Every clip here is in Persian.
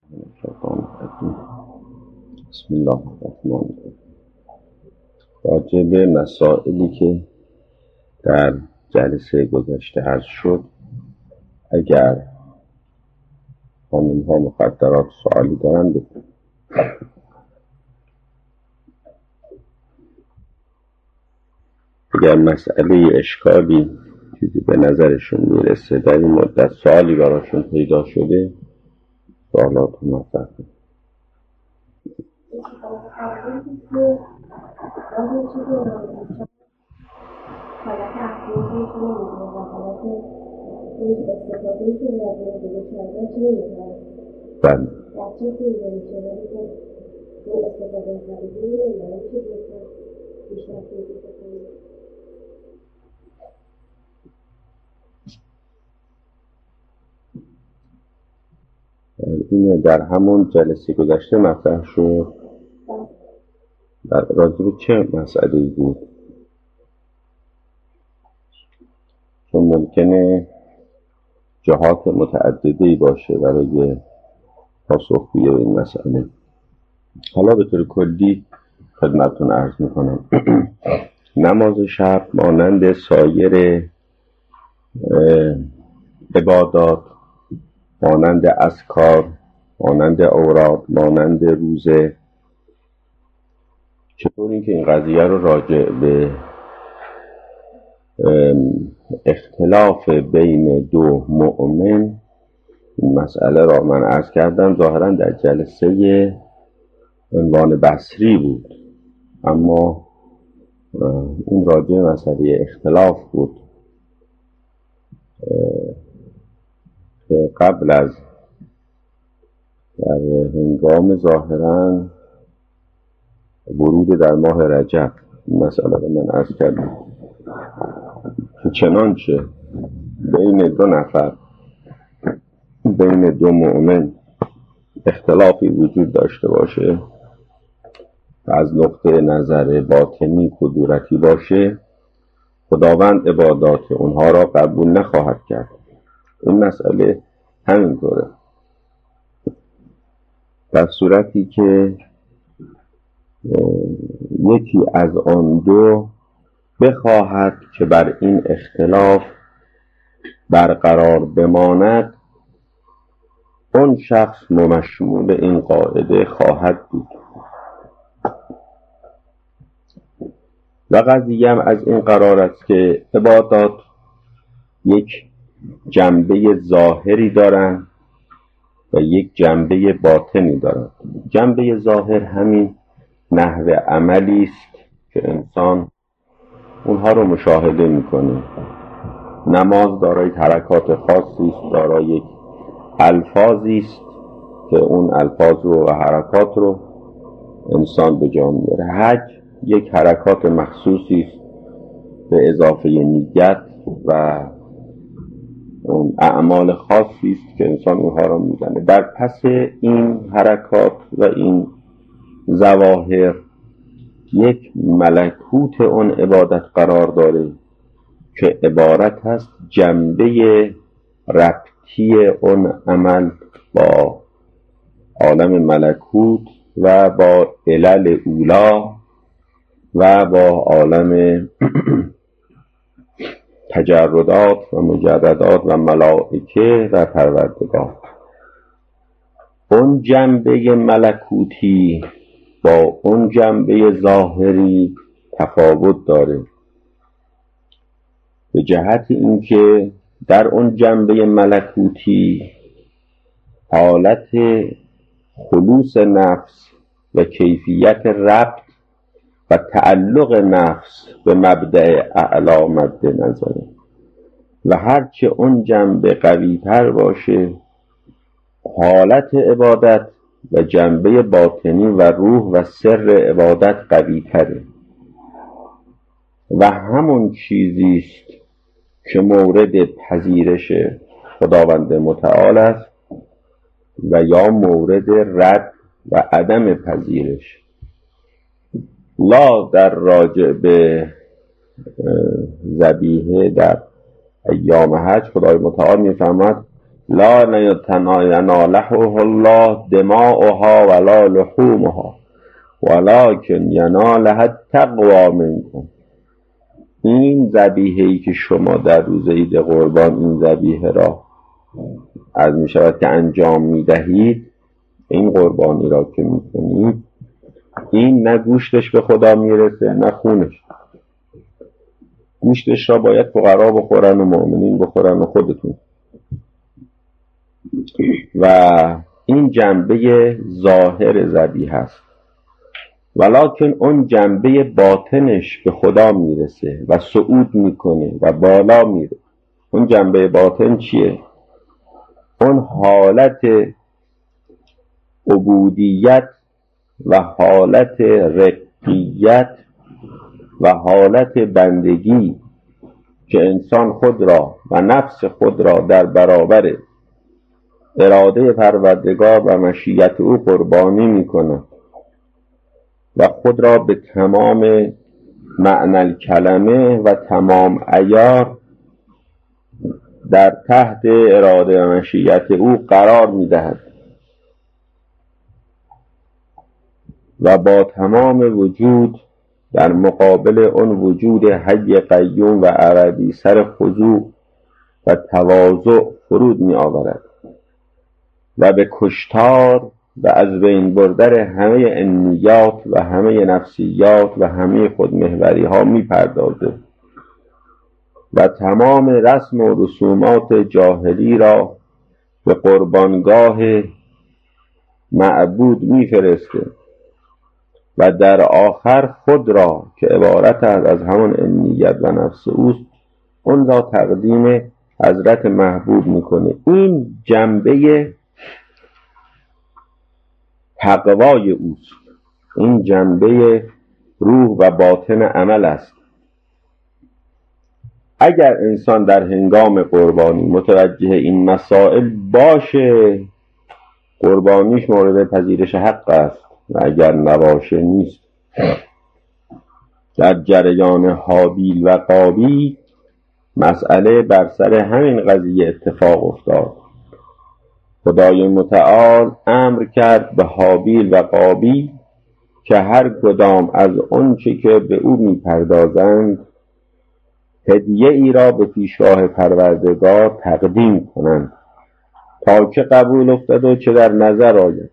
بسم الله الرحمن الرحیم. راجع به مسائلی که در جلسه گذشته عرض شد، اگر خانم‌ها مقدرات سوالی دارن بکنن. اگر مسئله اشکالی چیزی به نظرشون میرسه، در این مدت سوالی براشون پیدا شده، سوالات مطرح کنن. حالت افرادی که نمیدونه و حالت این استفادهی که لازمه دیگه کردنش نمیدونه بله. بچه که اینجا میشه ولی که این استفاده خریدی نمیدونه چه بسید بیشتر توضیح بکنید. این در همون جلسه گذشته مطرح شد. راجع به چه مسئله‌ای بود؟ چون ممکنه جهات متعددی باشه برای پاسخگویی به این مسئله. حالا به طور کلی خدمتتون عرض میکنم. نماز شب مانند سایر عبادات، مانند اذکار، مانند اوراد، مانند روزه، چطور این که این قضیه رو راجع به اختلاف بین دو مؤمن، این مسئله را من عرض کردم ظاهرا در جلسه عنوان بصری بود، اما این راجع به مسئله اختلاف بود که قبل از در هنگام ظاهرا ورود در ماه رجب این مسئله رو من عرض کردم که چنانچه بین دو نفر، بین دو مؤمن اختلافی وجود داشته باشه و از نقطه نظر باطنی کدورتی باشه، خداوند عبادات اونها را قبول نخواهد کرد. این مسئله همینطوره. در صورتی که یکی از آن دو بخواهد که بر این اختلاف برقرار بماند، اون شخص مشمول این قاعده خواهد بود. و قضیه هم از این قرار است که عبادات یک جنبه ظاهری دارن و یک جنبه باطنی دارن. جنبه ظاهر همین نحو عملی است که انسان اونها رو مشاهده میکنه. نماز دارای حرکات خاصی است، دارای یک الفاظی است که اون الفاظ رو و حرکات رو انسان به جا میاره. حج یک حرکات مخصوصی است به اضافه نیت و اون اعمال خاصی است که انسان اونها رو میزنه. در پس این حرکات و این ظواهر یک ملکوت اون عبادت قرار داره که عبارت هست جنبه ربطی اون عمل با عالم ملکوت و با علل اولا و با عالم تجردات و مجردات و ملائکه و پروردگار. اون جنبه ملکوتی با اون جنبه ظاهری تفاوت داره، به جهت اینکه در اون جنبه ملکوتی حالت خلوص نفس و کیفیت ربط و تعلق نفس به مبدأ اعلی مد نظره و هرچه اون جنبه قوی تر باشه، حالت عبادت و جنبه باطنی و روح و سر عبادت قوی تره و همون چیزی است که مورد پذیرش خداوند متعال است و یا مورد رد و عدم پذیرش. لا در راجع به ذبیحه در ایام حج خدای متعال میفرماید لا ینالها الله دماؤها ولا لحومها ولکن ینالها التقوی منکم. این ذبیحه‌ای که شما در روز عید قربان این ذبیحه را عرض می شود که انجام می دهید، این قربانی را که می کنید، این نه گوشتش به خدا می رسه نه خونش. گوشتش را باید فقرا بخورن و مؤمنین بخورن و خودتون. و این جنبه ظاهر ذبیحه است، ولکن اون جنبه باطنش به خدا میرسه و صعود میکنه و بالا میره. اون جنبه باطن چیه؟ اون حالت عبودیت و حالت رقیت و حالت بندگی که انسان خود را و نفس خود را در برابر اراده پروردگار و مشیت او قربانی میکنه و خود را به تمام معنی کلمه و تمام عیار در تحت اراده و مشیت او قرار میدهد و با تمام وجود در مقابل اون وجود حی قیوم و ابدی سر خضوع و تواضع فرود می آورد و به کشتار و از بین بردن همه انیات و همه نفسیات و همه خودمحوری ها می پردازه و تمام رسم و رسومات جاهلی را به قربانگاه معبود می فرسته و در آخر خود را که عبارت از همون انیت و نفس اوست اون را تقدیم حضرت محبوب میکنه. این جنبه تقوای اوست، این جنبه روح و باطن عمل است. اگر انسان در هنگام قربانی متوجه این مسائل باشه، قربانیش مورد پذیرش حق است و اگر نباشه نیست. در جریان هابیل و قابیل مسئله بر سر همین قضیه اتفاق افتاد. خدای متعال امر کرد به هابیل و قابیل که هر کدام از آنچه که به او میپردازند هدیه ای را به پیشگاه پروردگار تقدیم کنند تا که قبول افتد و چه در نظر آید.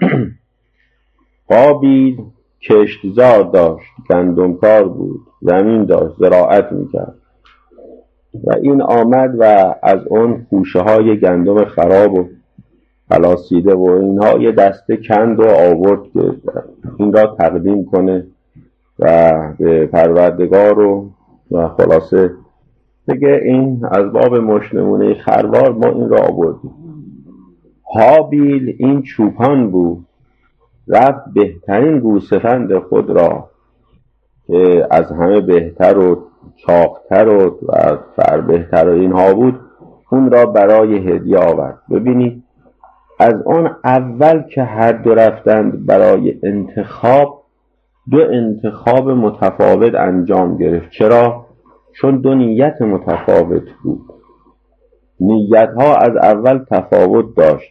قابیل کشتزار داشت، گندمکار بود، زمین داشت، زراعت میکرد و این آمد و از اون خوشه های گندم خراب و خلاصیده و اینها یه دسته کند و آورد که این را تقدیم کنه و به پروردگار و خلاصه دیگه این از باب مشنمونه خروار ما این را آوردیم. هابیل این چوپان بود، رفت بهترین گوسفند خود را که از همه بهتر و چاقتر و فر بهتر و اینها بود اون را برای هدیه آورد. ببینید از اون اول که هر دو رفتند برای انتخاب، دو انتخاب متفاوت انجام گرفت. چرا؟ چون دو نیت متفاوت بود، نیت ها از اول تفاوت داشت.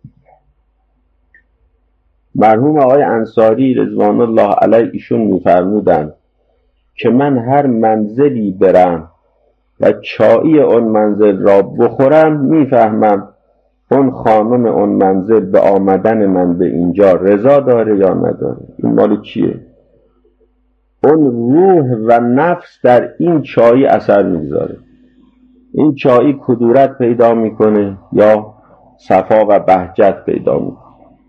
مرحوم آقای انصاری رضوان الله علیه ایشون می‌فرمودند که من هر منزلی برم و چایی اون منزل را بخورم میفهمم اون خانم اون منزل به آمدن من به اینجا رضا داره یا نداره. این مال چیه؟ اون روح و نفس در این چایی اثر میگذاره. این چایی کدورت پیدا میکنه یا صفا و بهجت پیدا میکنه،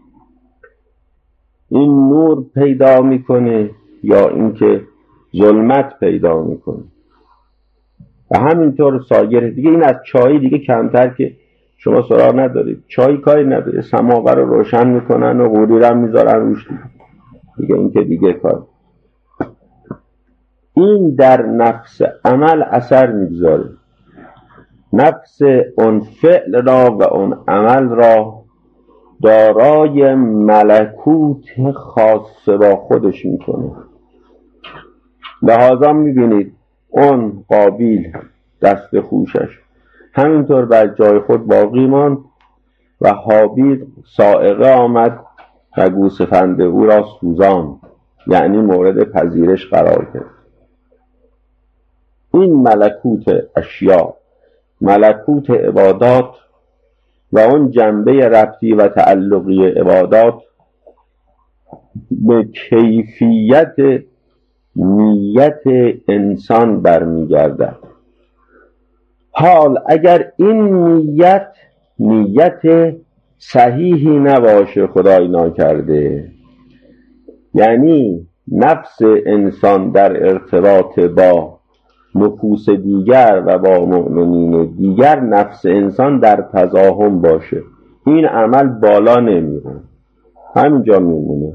این نور پیدا میکنه یا اینکه ظلمت پیدا میکنه و همینطور سایر دیگه. این از چای دیگه کمتر که شما سراغ ندارید. چای کاری نداره، سماور رو روشن میکنن و قوریرم میذارن روش دیگه این که دیگه کار. این در نفس عمل اثر میگذاره، نفس اون فعل را و اون عمل را دارای ملکوت خاص با خودش میکنه. لحاظا میبینید اون قابیل دست خوشش همینطور بر جای خود باقی ماند و هابیل صاعقه آمد و گوسفند او را سوزاند، یعنی مورد پذیرش قرار گرفت. این ملکوت اشیا، ملکوت عبادات و اون جنبه ربطی و تعلقی عبادات به کیفیت نیت انسان برمیگردد. حال اگر این نیت صحیحی نباشه، خدای ناکرده، یعنی نفس انسان در ارتباط با نفوس دیگر و با مؤمنین دیگر، نفس انسان در تزاحم باشه، این عمل بالا نمیره، همینجا میمونه.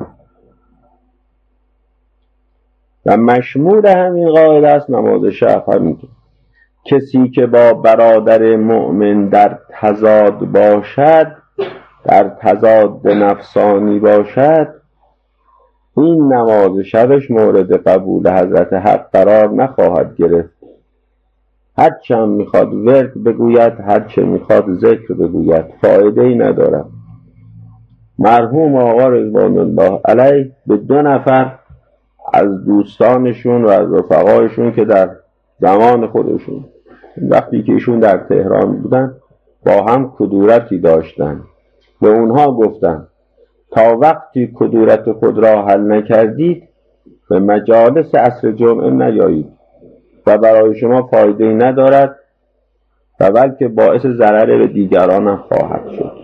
و مشمول همین قاعده است نماز شب. همینطور کسی که با برادر مؤمن در تضاد باشد، در تضاد نفسانی باشد، این نماز شبش مورد قبول حضرت حق قرار نخواهد گرفت. هرچه هم میخواد ورد بگوید، هرچه میخواد ذکر بگوید، فایده ای ندارد. مرحوم آقا رضوان الله علیه به 2 نفر از دوستانشون و از رفقایشون که در زمان خودشون وقتی که ایشون در تهران بودن با هم کدورتی داشتن، به اونها گفتن تا وقتی کدورت خود را حل نکردید به مجالس عصر جمعه نیایید و برای شما فایده ندارد و بلکه باعث ضرر به دیگران هم خواهد شد.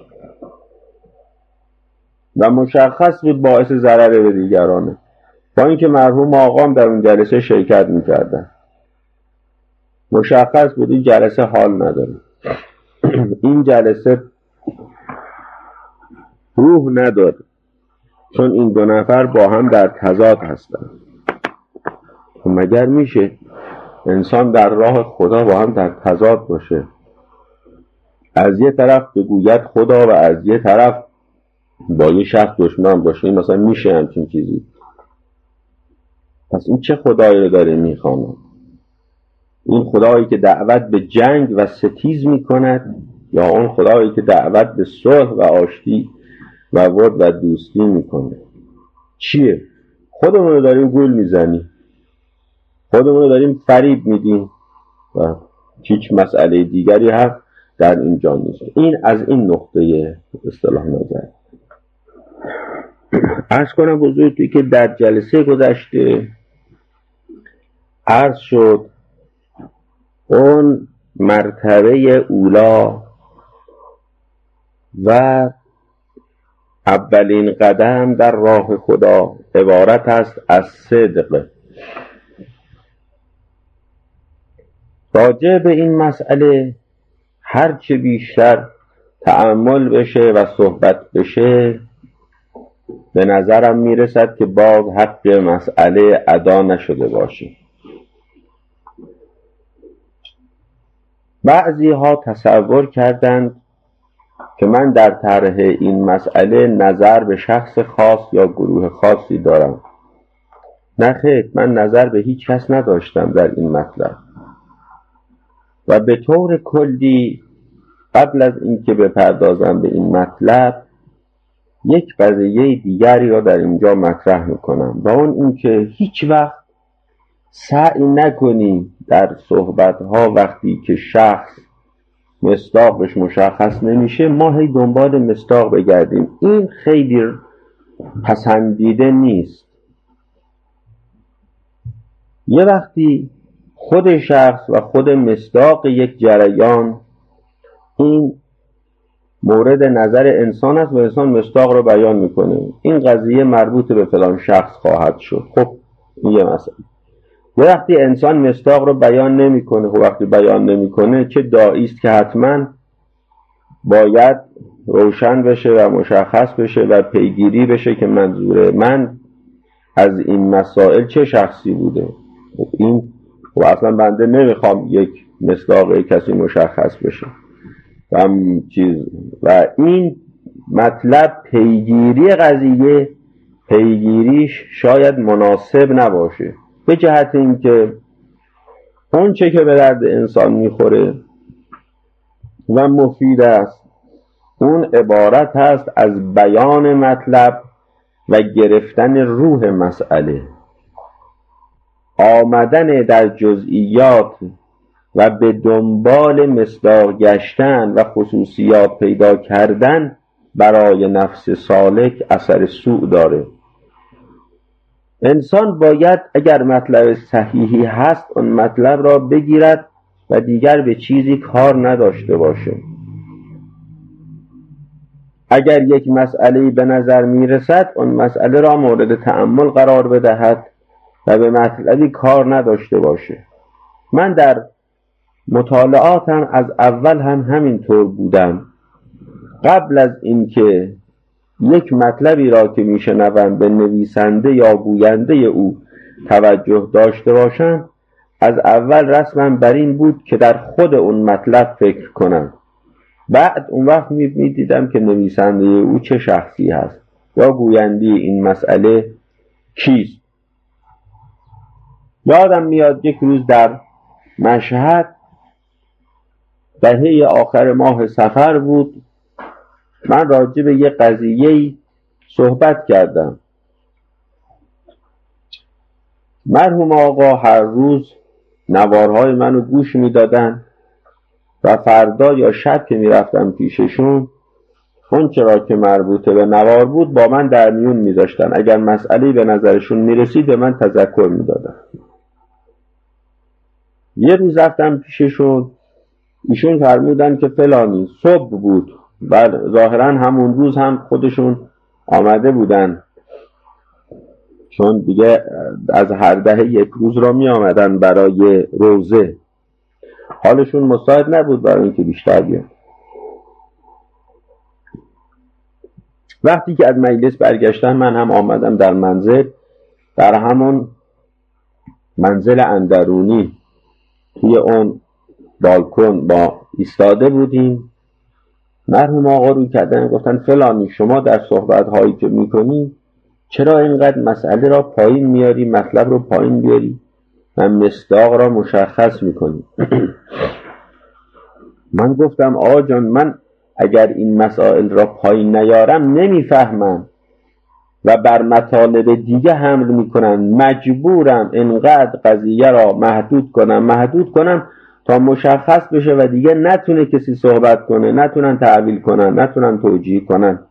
و مشخص بود باعث ضرر به دیگرانه، با اینکه مرحوم آقام در اون جلسه شرکت میکردن. مشخص بود این جلسه حال نداره، این جلسه روح نداره، چون این 2 نفر با هم در تضاد هستن. مگر میشه انسان در راه خدا با هم در تضاد باشه؟ از یه طرف بگوید خدا و از یه طرف با یه شخص دشمن باشه، این مثلا میشه همچین چیزی؟ پس این چه خدایی رو داره میخواند؟ این خدایی که دعوت به جنگ و ستیز میکند، یا اون خدایی که دعوت به صلح و آشتی و ود و دوستی میکنه؟ چیه؟ خودمون رو داریم گول میزنیم، خودمون رو داریم فریب میدیم و هیچ مسئله دیگری هم در اینجا نیست. این از این نقطه اصطلاح نظر عرض کنم بزرگی که در جلسه گذشته عرض شد اون مرتبه اولا و اولین قدم در راه خدا عبارت است از صدق. راجع به این مسئله هرچه بیشتر تأمل بشه و صحبت بشه، به نظرم میرسد که باز حق مسئله ادا نشده باشه. بعضی ها تصور کردند که من در طرح این مسئله نظر به شخص خاص یا گروه خاصی دارم. نه خیر، من نظر به هیچ کس نداشتم در این مطلب و به طور کلی قبل از اینکه بپردازم به این مطلب یک قضیه دیگری را در اینجا مطرح میکنم و اون اینکه هیچ وقت سعی نکنیم در صحبتها وقتی که شخص مصداقش مشخص نمیشه ما هی دنبال مصداق بگردیم. این خیلی پسندیده نیست. یه وقتی خود شخص و خود مصداق یک جریان این مورد نظر انسان است و انسان مصداق رو بیان میکنه، این قضیه مربوط به فلان شخص خواهد شد. خب این یه مسئله. یه وقتی انسان مصداق رو بیان نمیکنه، خب وقتی بیان نمیکنه چه داعی است که حتما باید روشن بشه و مشخص بشه و پیگیری بشه که منظور من از این مسائل چه شخصی بوده. این و اصلا بنده نمیخوام یک مصداق کسی مشخص بشه و این مطلب پیگیری قضیه پیگیریش شاید مناسب نباشه، به جهت اینکه اون چه که به درد انسان میخوره و مفید است. اون عبارت هست از بیان مطلب و گرفتن روح مسئله، آمدن در جزئیات و به دنبال مصداق گشتن و خصوصیات پیدا کردن برای نفس سالک اثر سوء داره. انسان باید اگر مطلب صحیحی هست اون مطلب را بگیرد و دیگر به چیزی کار نداشته باشه. اگر یک مسئله به نظر میرسد اون مسئله را مورد تأمل قرار بدهد و به مطلبی کار نداشته باشه. من در مطالعاتم از اول هم همینطور بودم. قبل از اینکه یک مطلبی را که میشنوم به نویسنده یا گوینده او توجه داشته باشم، از اول رسمم بر این بود که در خود اون مطلب فکر کنم. بعد اون وقت میدیدم که نویسنده او چه شخصی هست یا گوینده این مسئله کیست. یادم میاد یک روز در مشهد دهه آخر ماه صفر بود، من راجع به یک قضیه صحبت کردم. مرحوم آقا هر روز نوارهای منو گوش میدادن و فردا یا شب که میرفتم پیششون اون چرا که مربوطه به نوار بود با من در میون میذاشتن. اگر مسئله به نظرشون میرسید به من تذکر میدادن. یه روز رفتم پیششون، ایشون فرمودن که فلانی صبح بود و ظاهرا همون روز هم خودشون آمده بودن، چون دیگه از هر دهه یک روز را می آمدن برای روزه. حالشون مساعد نبود برای اینکه بیشتر بیان. وقتی که از مجلس برگشتن من هم آمدم در منزل، در همون منزل اندرونی توی اون بالکن با ایستاده بودیم. مرحوم آقا رو کردن گفتن فلانی شما در صحبت هایی که میکنی چرا اینقدر مسئله را پایین میاری، مطلب رو پایین بیاری و مصداق را مشخص میکنی؟ من گفتم آقا جان، من اگر این مسائل را پایین نیارم نمیفهمم و بر مطالب دیگه حمل میکنن. مجبورم اینقدر قضیه را محدود کنم تا مشخص بشه و دیگه نتونه کسی صحبت کنه، نتونن تعویل کنن، نتونن توجیه کنن.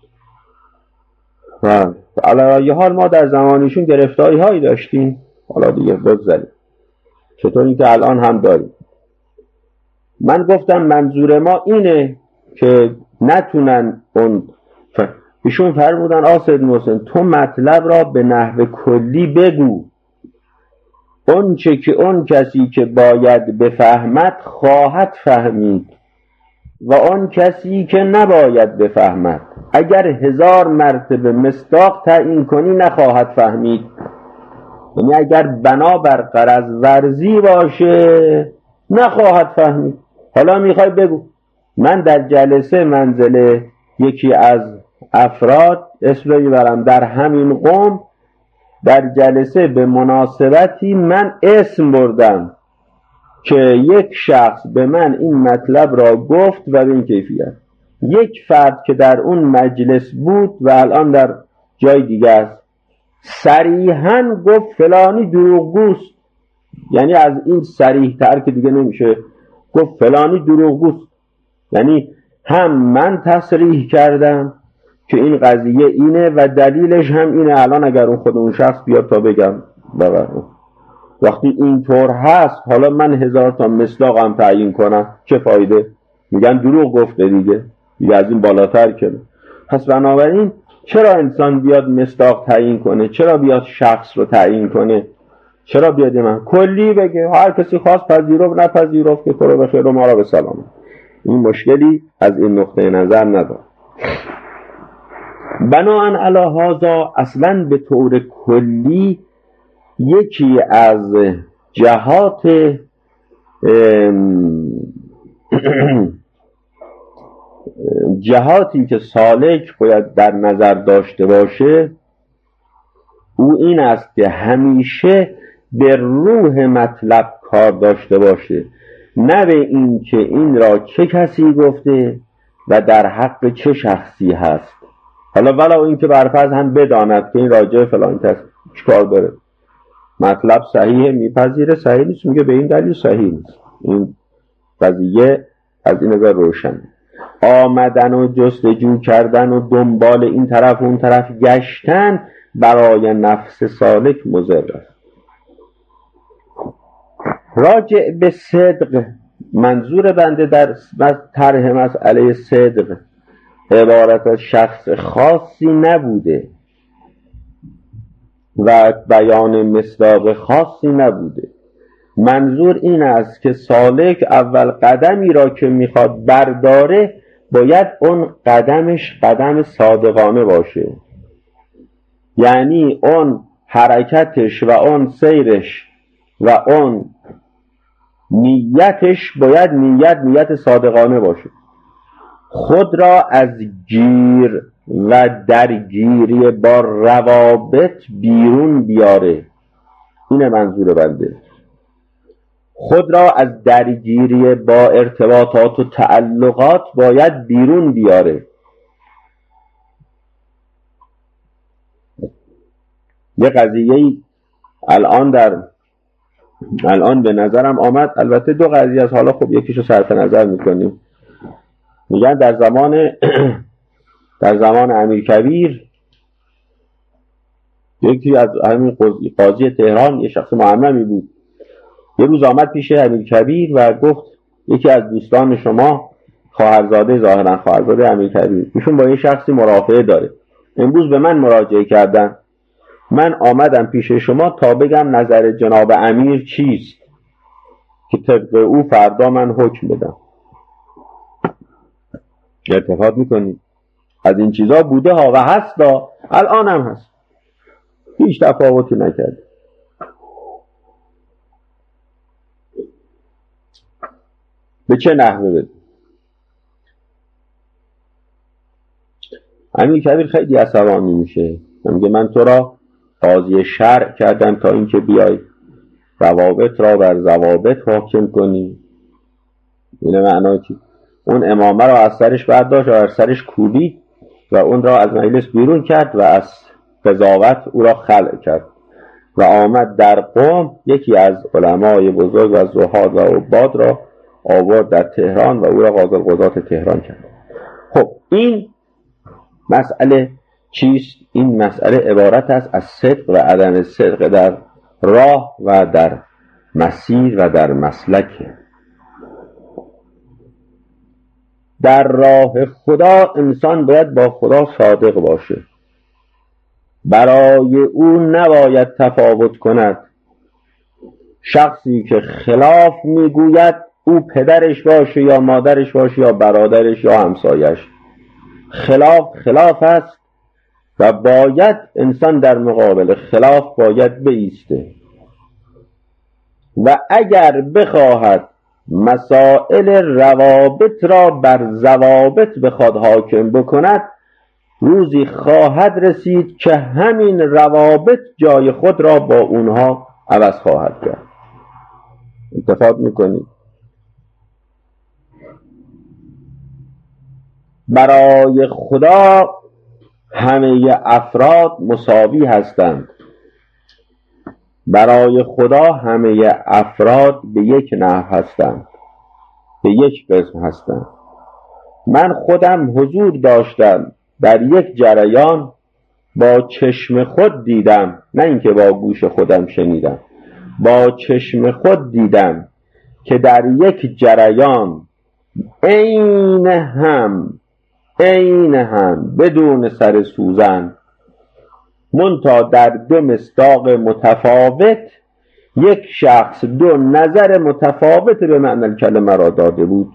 و علی حال ما در زمانشون گرفتاری هایی داشتیم، حالا دیگه بگذاریم، چطوری که الان هم داریم. من گفتم منظور ما اینه که نتونن ایشون فرمودن آسد محسن تو مطلب را به نحو کلی بگو، اون چه که اون کسی که باید بفهمد خواهد فهمید و اون کسی که نباید بفهمد اگر 1000 مرتبه مصداق تعیین کنی نخواهد فهمید. یعنی اگر بنابر غرض ورزی باشه نخواهد فهمید. حالا میخوای بگو. من در جلسه منزل یکی از افراد اسم میبرم در همین قوم، در جلسه به مناسبتی من اسم بردم که یک شخص به من این مطلب را گفت و به این کیفیت. یک فرد که در اون مجلس بود و الان در جای دیگه است صریحاً گفت فلانی دروغگوست. یعنی از این صریح تر که دیگه نمیشه، گفت فلانی دروغگوست. یعنی هم من تصریح کردم که این قضیه اینه و دلیلش هم اینه. الان اگر اون خود اون شخص بیاد تا بگم ببرم. وقتی اینطور هست حالا من 1000 تا مصداقم تعیین کنم چه فایده؟ میگن دروغ گفته دیگه از این بالاتر کنه. پس بنابراین چرا انسان بیاد مصداق تعیین کنه؟ چرا بیاد شخص رو تعیین کنه؟ چرا بیاد من کلی بگه هر کسی خواست پذیرفت نپذیرفت که تو رو به خیر و ما را به سلام؟ این مشکلی از این نقطه نظر نداره. بناهن علی هذا اصلا به طور کلی یکی از جهاتی که سالک باید در نظر داشته باشه او این است که همیشه به روح مطلب کار داشته باشه. نه به این که این را چه کسی گفته و در حق چه شخصی هست. حالا ولو این که برفرض هم بداند که این راجع فلان کس چیکار داره، مطلب صحیحه میپذیره، صحیح نیست میگه به این دلیل صحیح نیست. این قضیه از این نظر روشنه. آمدن و جستجو کردن و دنبال این طرف و اون طرف گشتن برای نفس سالک مضر است. راجع به صدق، منظور بنده در طرح مسئله صدق عبارت از شخص خاصی نبوده و بیان مصداق خاصی نبوده. منظور این است که سالک اول قدمی را که میخواد برداره باید اون قدمش قدم صادقانه باشه، یعنی اون حرکتش و اون سیرش و اون نیتش باید نیت صادقانه باشه، خود را از گیر و درگیری با روابط بیرون بیاره. این منظور بنده، خود را از درگیری با ارتباطات و تعلقات باید بیرون بیاره. یه قضیه الان به نظرم آمد، البته دو قضیه است، حالا خب یکیشو صرف نظر میکنیم. میگن در زمان امیرکبیر یکی از همین قاضی تهران، یه شخص معممی بود، یه روز آمد پیش امیرکبیر و گفت یکی از دوستان شما ظاهرا خواهرزاده امیرکبیر، ایشون با یه شخصی مرافعه داره، امروز به من مراجعه کردن، من آمدم پیش شما تا بگم نظر جناب امیر چیست که طبق او فردا من حکم بدم. ارتفاع میکنید از این چیزا بوده ها و هست ها، الان هم هست، هیچ تفاوتی نکرده. به چه نحوه بده؟ امیرکبیر خیلی عصبانی میشه، میگه من تو را قاضی شرع کردم تا اینکه بیای روابط را بر ضوابط حاکم کنی. این معنی چی؟ اون امامه را از سرش برداشت و از سرش کوبید و اون را از مجلس بیرون کرد و از قضاوت او را خلع کرد و آمد در قم یکی از علمای بزرگ و زهاد و عباد را آورد در تهران و او را قاضی القضات تهران کرد. خب این مسئله چیست؟ این مسئله عبارت است از صدق و عدم صدق در راه و در مسیر و در مسلک. در راه خدا انسان باید با خدا صادق باشه، برای او نباید تفاوت کند. شخصی که خلاف میگوید او پدرش باشه یا مادرش باشه یا برادرش یا همسایش، خلاف است و باید انسان در مقابل خلاف باید بایسته و اگر بخواهد مسائل روابط را بر ضوابط بخواد حاکم بکند، روزی خواهد رسید که همین روابط جای خود را با اونها عوض خواهد کرد. اتفاق میکنید؟ برای خدا همه افراد مساوی هستند، برای خدا همه افراد به یک نحو هستند، به یک قسم هستند. من خودم حضور داشتم در یک جریان، با چشم خود دیدم، نه اینکه با گوش خودم شنیدم، با چشم خود دیدم که در یک جریان عین هم بدون سر سوزن منتها در دو مصداق متفاوت یک شخص دو نظر متفاوت به معنی کلمه را داده بود.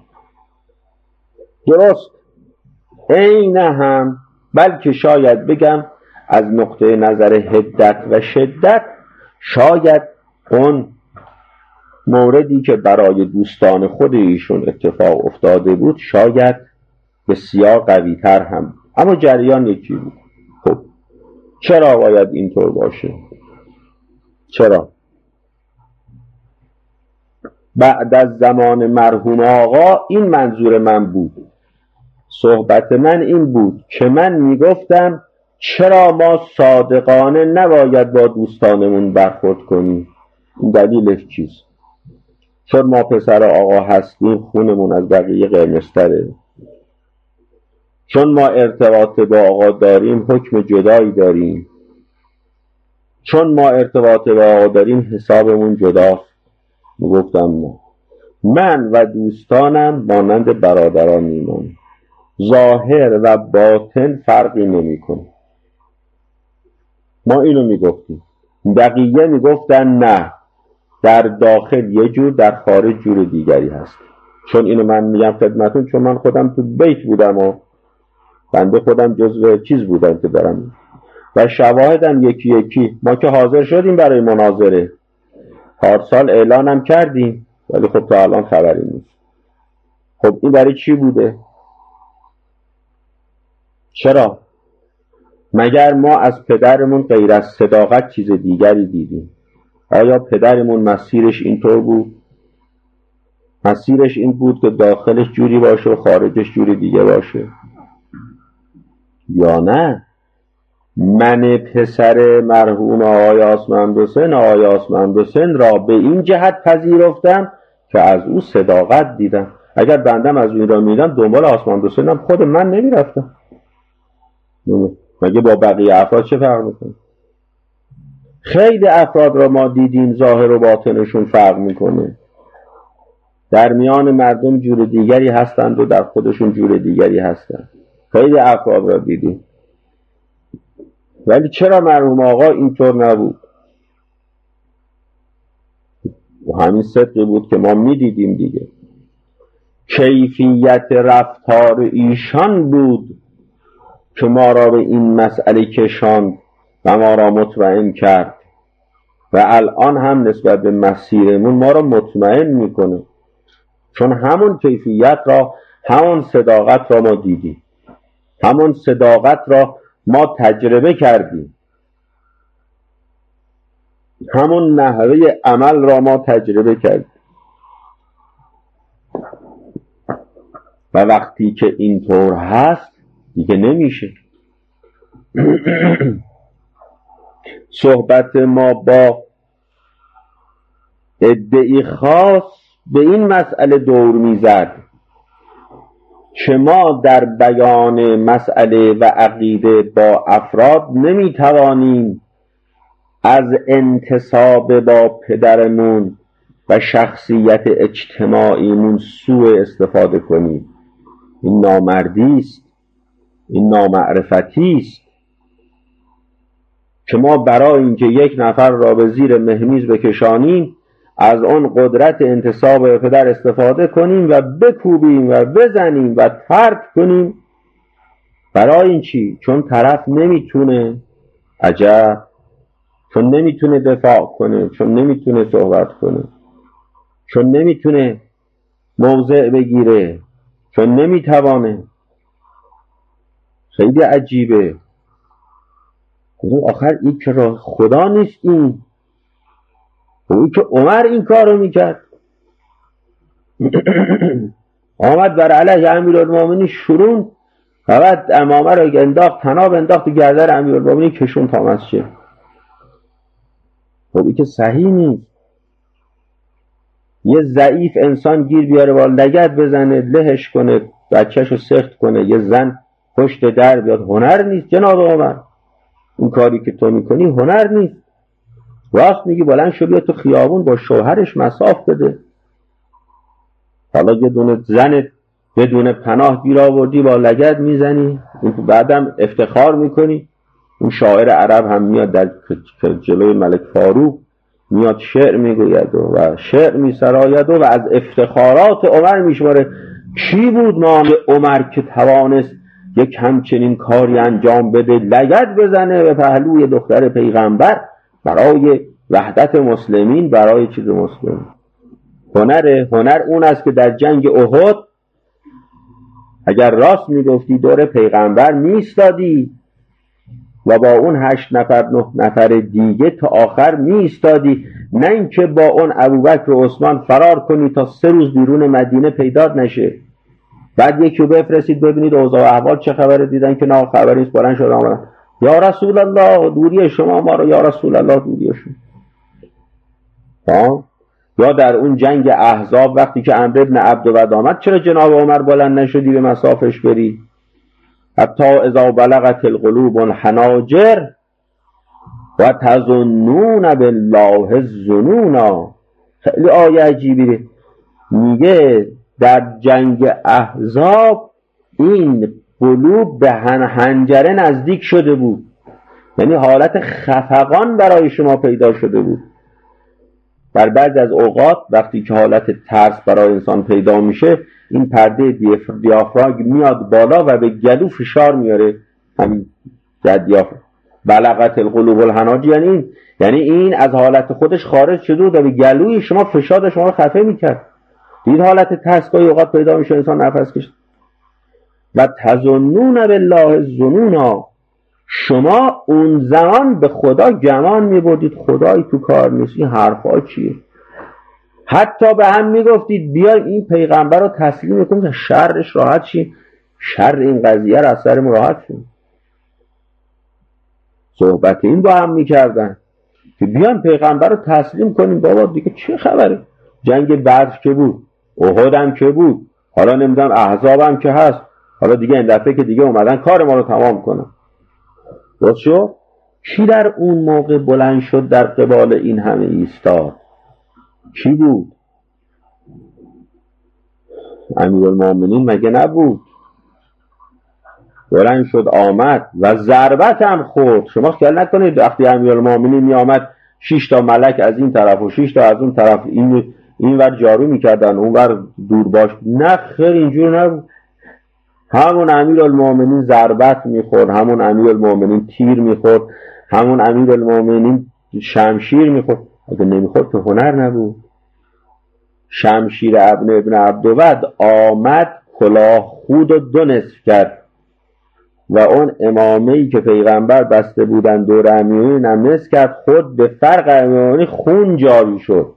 درست عین هم، بلکه شاید بگم از نقطه نظر حدت و شدت، شاید اون موردی که برای دوستان خود ایشون اتفاق افتاده بود شاید بسیار قوی تر هم، اما جریان یکی بود. خب چرا باید اینطور باشه؟ چرا؟ بعد از زمان مرحوم آقا این منظور من بود، صحبت من این بود که من میگفتم چرا ما صادقانه نباید با دوستانمون برخورد کنیم؟ این دلیلش چیست؟ چون ما پسر آقا هستیم خونمون از بقیه قرمزتره، چون ما ارتباط با آقا داریم حکم جدایی داریم، چون ما ارتباط با آقا داریم حسابمون جداست. گفتم نه، من و دوستانم مانند برادران میمونیم، ظاهر و باطن فرقی نمیکنه. ما اینو میگفتیم، بقیه میگفتن نه، در داخل یه جور در خارج جور دیگری هست. چون اینو من میگم خدمتون چون من خودم تو بیت بودم و بنده خودم جزو چیز بودم که دارم و شواهدم یکی یکی. ما که حاضر شدیم برای مناظره، پارسال اعلانم کردیم ولی خب تا الان خبری نیست. خب این برای چی بوده؟ چرا؟ مگر ما از پدرمون غیر از صداقت چیز دیگری دیدیم؟ آیا پدرمون مسیرش اینطور بود؟ مسیرش این بود که داخلش جوری باشه و خارجش جوری دیگه باشه؟ یا نه من پسر مرحوم آقای آسمندحسین را به این جهت پذیرفتم که از او صداقت دیدم. اگر بندم از این را میدم دنبال آسمندحسینم خود من نمیرفتم. مگه با بقیه افراد چه فرق میکنه؟ خیلی افراد را ما دیدیم ظاهر و باطنشون فرق میکنه، در میان مردم جور دیگری هستند و در خودشون جور دیگری هستند. خیلی افراد را دیدیم. ولی چرا مرحوم آقا اینطور نبود؟ و همین صدقی بود که ما میدیدیم دیگه. کیفیت رفتار ایشان بود که ما را به این مسئله کشاند و ما را مطمئن کرد و الان هم نسبت به مسیرمون ما را مطمئن میکنه، چون همون کیفیت را، همون صداقت را ما دیدیم، همون صداقت را ما تجربه کردیم، همون نحوه عمل را ما تجربه کردیم. و وقتی که اینطور هست دیگه نمیشه. صحبت ما با عده‌ای خاص به این مسئله دور میزد که ما در بیان مسئله و عقیده با افراد نمیتوانیم از انتساب با پدرمون و شخصیت اجتماعیمون سوء استفاده کنیم. این نامردی است، این نامعرفتی است که ما برای اینکه یک نفر را به زیر مهمیز بکشانیم از اون قدرت انتساب به پدر استفاده کنیم و بکوبیم و بزنیم و طرد کنیم. برای این چی؟ چون طرف نمیتونه، عجب، چون نمیتونه دفاع کنه، چون نمیتونه صحبت کنه، چون نمیتونه موضع بگیره، چون نمیتوانه. خیلی عجیبه. آخر این که راه خدا نیست، این که عمر این کار رو میکرد. آمد بر علیه امیرالمومنین شورون و بعد امامه رو انداخت، طناب انداخت و گردن امیرالمومنین کشون تا مسجد. خب این که صحیح نیست. یه ضعیف انسان گیر بیاره با لگد بزنه، لهش کنه، بچهشو سخت کنه، یه زن پشت در بیاد، هنر نیست جناب عمر. این کاری که تو میکنی هنر نیست. راست میگی، بلند شو بیا تو خیابون با شوهرش مصاف بده. حالا یه دونه زن بدون پناه گیر آوردی با لگد میزنی، بعدم افتخار میکنی. اون شاعر عرب هم میاد در جلوی ملک فاروق میاد شعر میگوید و شعر میسراید و از افتخارات عمر میشماره. کی بود نام عمر که توانست یک همچنین کاری انجام بده، لگد بزنه به پهلوی دختر پیغمبر برای وحدت مسلمین، برای چیز مسلمین. هنر اون است که در جنگ احد اگر راست میگفتی دور پیغمبر میستادی و با اون 8 نفر 9 نفر دیگه تا آخر می ایستادی، نه اینکه با اون ابوبکر و عثمان فرار کنی تا 3 روز بیرون مدینه پیدات نشه. بعد یکی رو بفرستید ببینید اوضاع و احوال چه خبره، دیدن که نه خبری نیست، بلند شدن آمدن یا رسول الله دوری شما ما رو، یا رسول الله دوری شما. یا در اون جنگ احزاب وقتی که عمرو بن عبدود آمد، چرا جناب عمر بلند نشدی به مصافش بری؟ حتی اذا بلغت القلوب الحناجر و تظنون بالله الظنونا. خیلی آیه عجیبیه، میگه در جنگ احزاب این قلوب به حنجره نزدیک شده بود، یعنی حالت خفقان برای شما پیدا شده بود. در بعضی از اوقات وقتی که حالت ترس برای انسان پیدا میشه، این پرده دیافراگم میاد بالا و به گلو فشار میاره. همین دیافراگم بلغت القلوب الحناجر یعنی این از حالت خودش خارج شده و به گلوی شما فشار شما رو خفه میکرد. دید حالت ترس گاهی اوقات پیدا میشه، انسان نفس کشید. و تظنون بالله الظنونا، شما اون زمان به خدا گمان میبردید خدایی تو کار نیست، این حرفا چیه؟ حتی به هم میگفتید بیایم این پیغمبر رو تسلیم کنیم تا شرش راحت شیم، شر این قضیه رو از سرمون راحت شیم. صحبت این با هم میکردن که بیایم پیغمبر رو تسلیم کنیم. بابا دیگه چه خبره؟ جنگ بدر که بود، احد هم که بود، حالا نمیدونم احزاب هم که هست، حالا دیگه این دفعه که دیگه اومدن کار ما رو تمام کنن. درست شد؟ کی در اون موقع بلند شد در قبال این همه ایستاد؟ کی بود؟ امیرالمومنین مگه نبود؟ بلند شد آمد و ضربت هم خورد. شما خیال نکنید وقتی امیرالمومنین می آمد 6 تا ملک از این طرف و 6 تا از اون طرف این ور جارو میکردن اون ور دور باش. نه خیر، اینجور نبود. همون امیرالمومنین ضربت میخورد، همون امیرالمومنین تیر میخورد، همون امیرالمومنین شمشیر میخورد. اگه نمیخورد که هنر نبود. شمشیر ابن عبدود آمد کلاه خود و 2 نصف کرد و اون امامه‌ای که پیغمبر بسته بودن دور امیرالمومنین هم نصف کرد. خود به فرق امیرالمومنین خون جاری شد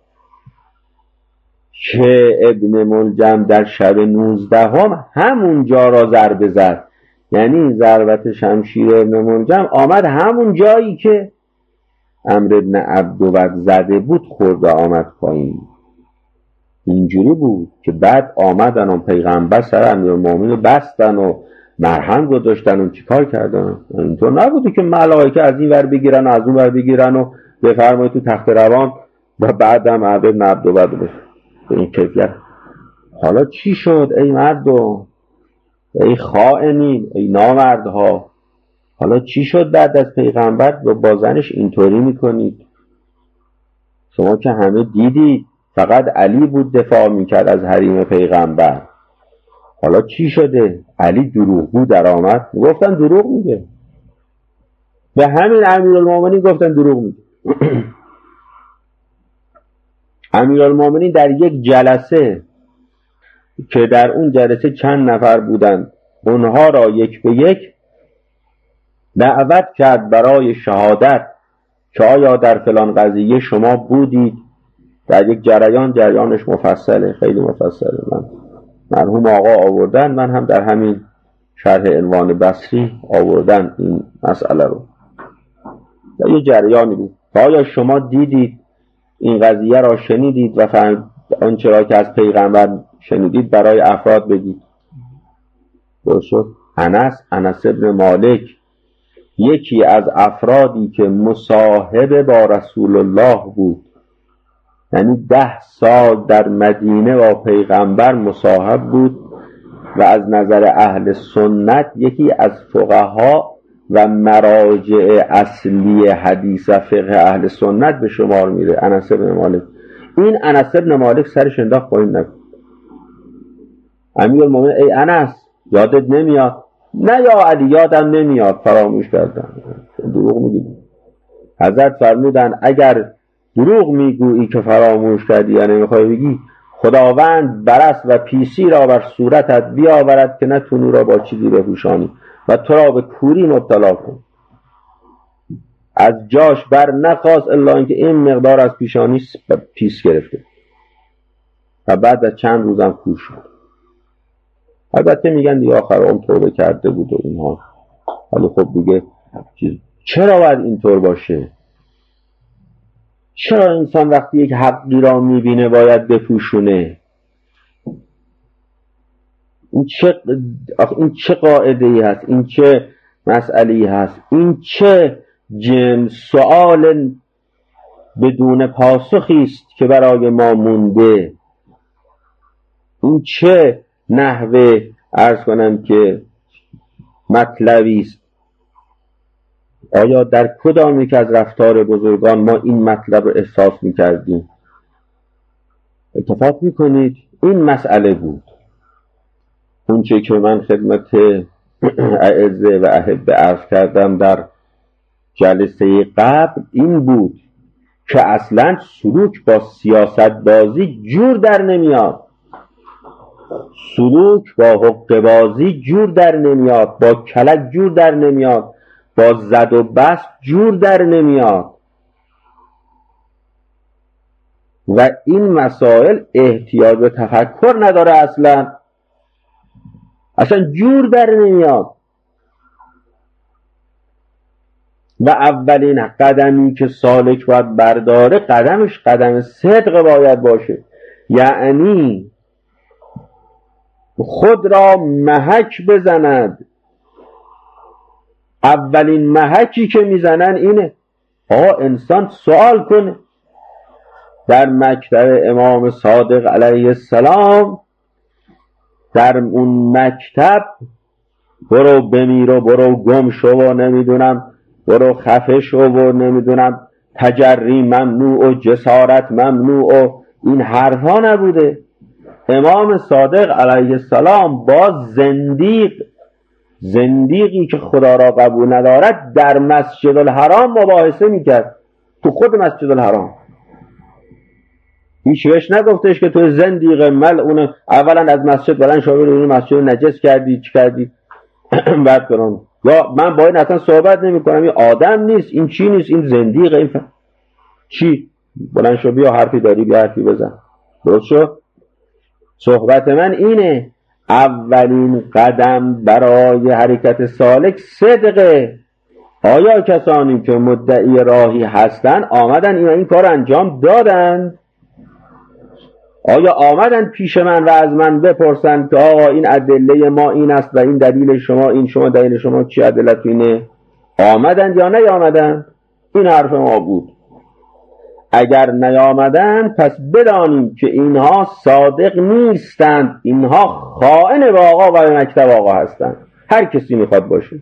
که ابن ملجم در شب 19 همون جا را ضربه زد. یعنی ضربت شمشیر ابن ملجم آمد همون جایی که عمرو بن عبدود زده بود خورد و آمد پایین. اینجوری بود که بعد آمدن و پیغمبر سر امیرالمومنین بستن و مرهم گذاشتن و چیکار کردن. اینطور نبوده که ملائکه از این ور بگیرن و از اون ور بگیرن و بفرمایید تو تخت روان و بعدم عمرو بن عبدود بشه به این کیفیت. حالا چی شد ای مردم، ای خائنین، ای نامردها؟ حالا چی شد بعد از پیغمبر با زنش اینطوری میکنید؟ شما که همه دیدید فقط علی بود دفاع میکرد از حریم پیغمبر. حالا چی شده؟ علی دروغگو در آمد؟ گفتن دروغ میگه. به همین امیرالمومنین گفتن دروغ میگه. امیرالمومنین در یک جلسه که در اون جلسه چند نفر بودن، اونها را یک به یک دعوت کرد برای شهادت که آیا در فلان قضیه شما بودید. در یک جریانش مفصله، خیلی مفصله. من مرحوم آقا آوردن، من هم در همین شرح عنوان بصری آوردن این مسئله رو. در یک جریانی بود آیا شما دیدید این قضیه را شنیدید و آنچه را که از پیغمبر شنیدید برای افراد بگید. درست شد؟ انس ابن مالک یکی از افرادی که مصاحب با رسول الله بود، یعنی 10 سال در مدینه با پیغمبر مصاحب بود و از نظر اهل سنت یکی از فقها و مراجع اصلی حدیث و فقه اهل سنت به شمار میره. انس ابن مالک. این انس ابن مالک سرش انداخت پایین نگفت. امیرالمومنین ای انس یادت نمیاد؟ نه یا علی یادم نمیاد، فراموش کردم. دروغ میگی. حضرت فرمودن اگر دروغ میگویی که فراموش کردی یا نمیخوای بگی، خداوند برس و پیسی را بر صورتت بیاورد که نتونی را با چیزی بپوشانی و تو را به کوری مبتلا کن. از جاش بر نخواست الا اینکه این مقدار از پیشانیش پیس گرفته و بعد از چند روزم کور شد. البته میگن دیگه آخر عمر توبه کرده بود و اینها، ولی خب دیگه چرا باید اینطور باشه؟ چرا انسان وقتی یک حقی را میبینه باید بپوشونه؟ این چه قاعده ای هست؟ این چه مسئله ای هست؟ این چه سؤال بدون پاسخی است که برای ما مونده؟ این چه نحوه عرض کنم که مطلبی است؟ آیا در کدام یک از رفتار بزرگان ما این مطلب رو احساس می‌کردیم؟ اتفاق می‌کنید این مسئله بود. اون چه که من خدمت اعزه و احبه عرض کردم در جلسه قبل این بود که اصلا سلوک با سیاست بازی جور در نمیاد، سلوک با حقه بازی جور در نمیاد، با کلک جور در نمیاد، با زد و بست جور در نمیاد. و این مسائل احتیاج به تفکر نداره، اصلا جور در نمیاد. و اولین قدمی که سالک باید برداره قدمش قدم صدق باید باشه، یعنی خود را محک بزند. اولین محکی که میزنن اینه انسان سوال کنه. در مکتب امام صادق علیه السلام، در اون مکتب برو بمیر و برو گم شو و نمیدونم برو خفه شو و نمیدونم تجری ممنوع و جسارت ممنوع و این حرفا نبوده. امام صادق علیه السلام با زندیقی که خدا را قبول ندارد در مسجد الحرام مباحثه میکرد، تو خود مسجد الحرام. هیچ بهش نگفتش که تو زندیق ملعون، اولا از مسجد بلند شو برو مسجد نجس کردی چی کردی بعد کنم، یا من با این اصلا صحبت نمی کنم، این آدم نیست، این چی نیست، این زندیقه، این چی، بلند شو بیا حرفی داری بیا حرفی بزن. درست شو؟ صحبت من اینه اولین قدم برای حرکت سالک صدقه. آیا کسانی که مدعی راهی هستن آمدن این کار انجام دادن؟ آیا آمدن پیش من و از من بپرسن که آقا این ادله ما این است و این دلیل شما این، شما دلیل شما چی ادلت اینه؟ آمدن یا نیامدن؟ این حرف ما بود. اگر نیامدن پس بدانیم که اینها صادق نیستند، اینها خائن به آقا و به مکتب آقا هستند. هر کسی میخواد باشه،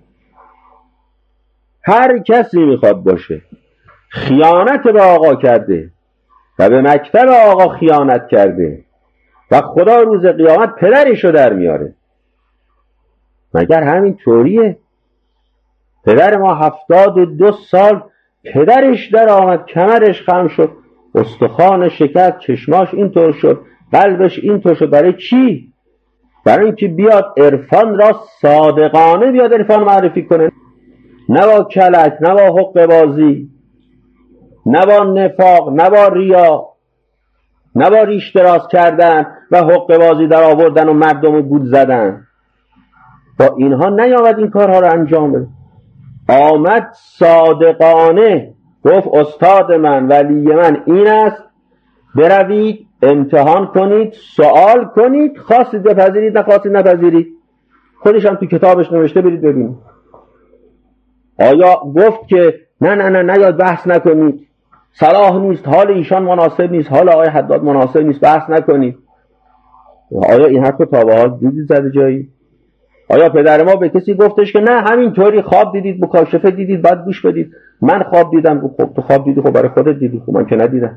هر کسی میخواد باشه، خیانت به آقا کرده و به مکتب آقا خیانت کرده و خدا روز قیامت پدرشو در میاره. مگر همین طوریه؟ پدر ما 72 سال پدرش در آمد، کمرش خم شد، استخوان شکست، چشماش اینطور شد، قلبش اینطور شد. برای چی؟ برای اینکه بیاد عرفان را صادقانه بیاد عرفان معرفی کنه، نه با کلک، نه با حقه بازی، نه با نفاق، نه با ریا، نه با ریش دراز کردن و حقه بازی در آوردن و مردم رو گول زدن. با اینها نیامد این کارها رو انجام بده. آمد صادقانه گفت استاد من ولی من این است، بروید امتحان کنید، سوال کنید، خواستید بپذیرید نخواستید نپذیرید. خودش هم تو کتابش نوشته، برید ببینید. آیا گفت که نه یاد بحث نکنید، صلاح نیست، حال ایشان مناسب نیست، حال آقای حداد مناسب نیست، بحث نکنید؟ آیا این حرف رو تا به حال دیدید زده جایی؟ آیا پدر ما به کسی گفتش که نه همینطوری خواب دیدید، مکاشفه دیدید بعد گوش بدید؟ من خواب دیدم. خب تو خواب دیدی، خب برای خودت دیدی، خب من که ندیدم.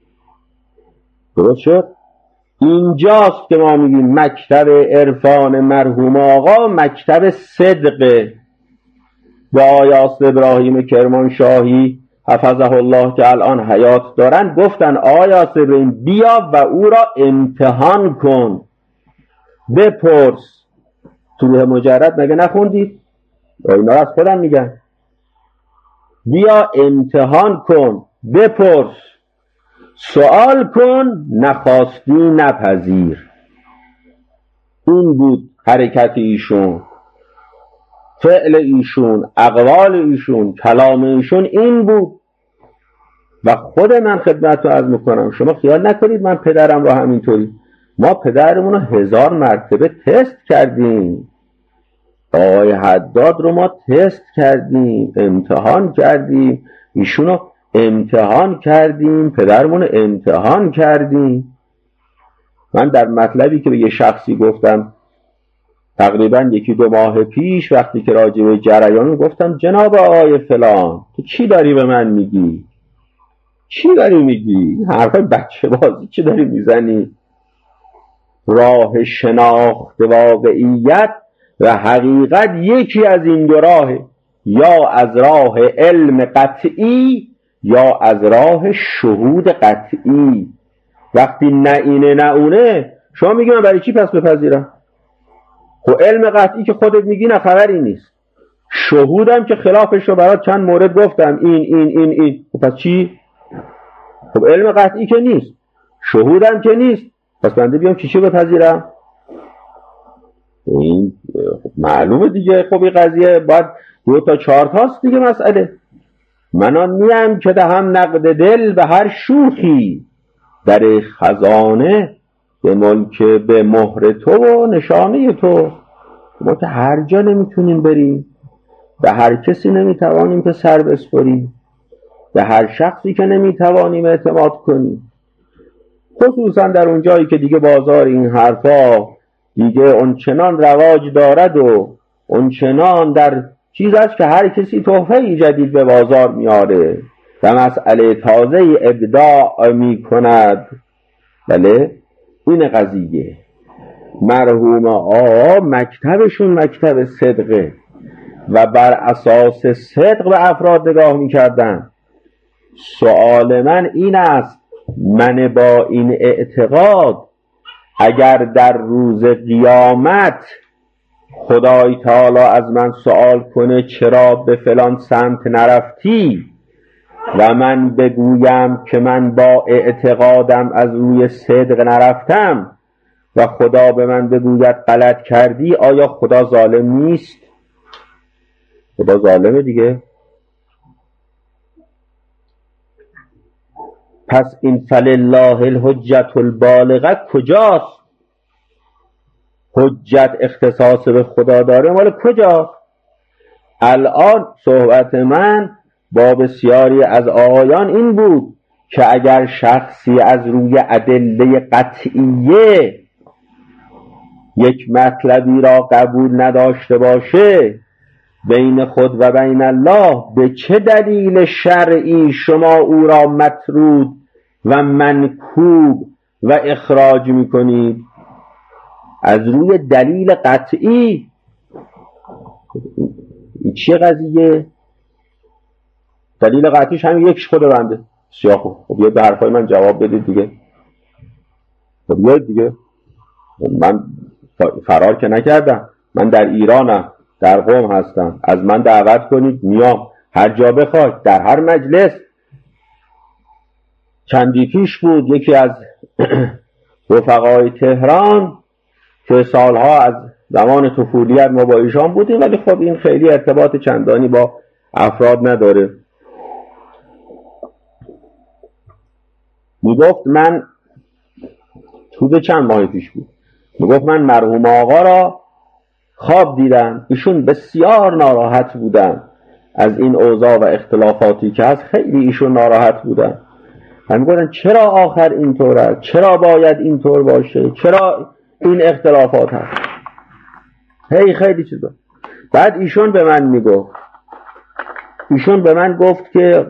درست شد؟ اینجاست که ما میگیم مکتب عرفان مرحوم آقا مکتب صدقه. و آیاس ابراهیم کرمانشاهی حفظه الله که الان حیات دارن گفتن آیاس ابراهیم بیا و او را امتحان کن، بپرس. تو روح مجرد مگه نخوندید؟ اینا از خودم میگن. بیا امتحان کن، بپرس، سوال کن، نخواستی نپذیر. این بود حرکت ایشون، فعل ایشون، اقوال ایشون، کلام ایشون این بود. و خود من خدمت رو عرض میکنم، شما خیال نکنید من پدرم رو همینطوری، ما پدرمون رو 1000 مرتبه تست کردیم. آقای حداد رو ما تست کردیم، امتحان کردیم، ایشون رو امتحان کردیم، پدرمون رو امتحان کردیم. من در مطلبی که به یه شخصی گفتم تقریبا 1-2 ماه پیش، وقتی که راجع به جریان گفتم جناب آقای فلان تو چی داری به من میگی؟ چی داری میگی؟ حرفای بچه بازی چی داری میزنی؟ راه شناخت واقعیت و حقیقت یکی از این دو راهه، یا از راه علم قطعی یا از راه شهود قطعی. وقتی نه اینه نه اونه، شما میگی من برای چی پس بپذیرم؟ خب علم قطعی که خودت میگی نه خبری نیست، شهودم که خلافش رو برات چند مورد گفتم، این خب پس چی؟ خب علم قطعی که نیست، شهودم که نیست، پس بنده بیام چی بپذیرم؟ این خب معلومه دیگه. خب این قضیه باید 2 تا 4 تاست دیگه مسئله. من نیم که دهم نقد دل به هر شوخی، در خزانه به ملک به مهر تو و نشانه تو. ما که هر جا نمیتونیم بریم، به هر کسی نمیتوانیم که سر بسپریم، به هر شخصی که نمیتوانیم اعتماد کنیم، خصوصا در اون جایی که دیگه بازار این حرفا دیگه اونچنان رواج دارد و اونچنان در چیز است که هر کسی تحفه‌ای جدید به بازار میاره و مسئله تازه ابداع میکند. بله این قضیه. مرحوم آقا مکتبشون مکتب صدقه و بر اساس صدق به افراد نگاه میکردن. سؤال من این است، من با این اعتقاد اگر در روز قیامت خدای تعالی از من سؤال کنه چرا به فلان سمت نرفتی و من بگویم که من با اعتقادم از روی صدق نرفتم و خدا به من بگوید غلط کردی، آیا خدا ظالم نیست؟ خدا ظالمه دیگه. پس این فلله الحجت البالغه کجاست؟ حجت اختصاص به خدا داره مال کجا؟ الان صحبت من با بسیاری از آقایان این بود که اگر شخصی از روی ادله قطعیه یک مطلبی را قبول نداشته باشه بین خود و بین الله، به چه دلیل شرعی شما او را مطرود و منکوب و اخراج میکنید؟ از روی دلیل قطعی. این چیه قضیه؟ دلیل قطعیش همین یکش خود بنده. بسیار خوب. خب یه به حرفای من جواب بدید دیگه. خب یه دیگه. من فرار که نکردم، من در ایرانم، در قم هستم، از من دعوت کنید میام هر جا بخواید، در هر مجلس. چندی پیش بود یکی از رفقای تهران که سالها از زمان طفولیت ما با ایشان بودیم، ولی خب این خیلی ارتباط چندانی با افراد نداره. میگفت من حدود چند ماه پیش بود، میگفت من مرحوم آقا را خواب دیدم، ایشون بسیار ناراحت بودن از این اوضاع و اختلافاتی که هست، خیلی ایشون ناراحت بودن. من میگفتن چرا آخر اینطور است؟ چرا باید اینطور باشه؟ چرا این اختلافات هست؟ خیلی چیزا. بعد ایشون به من گفت که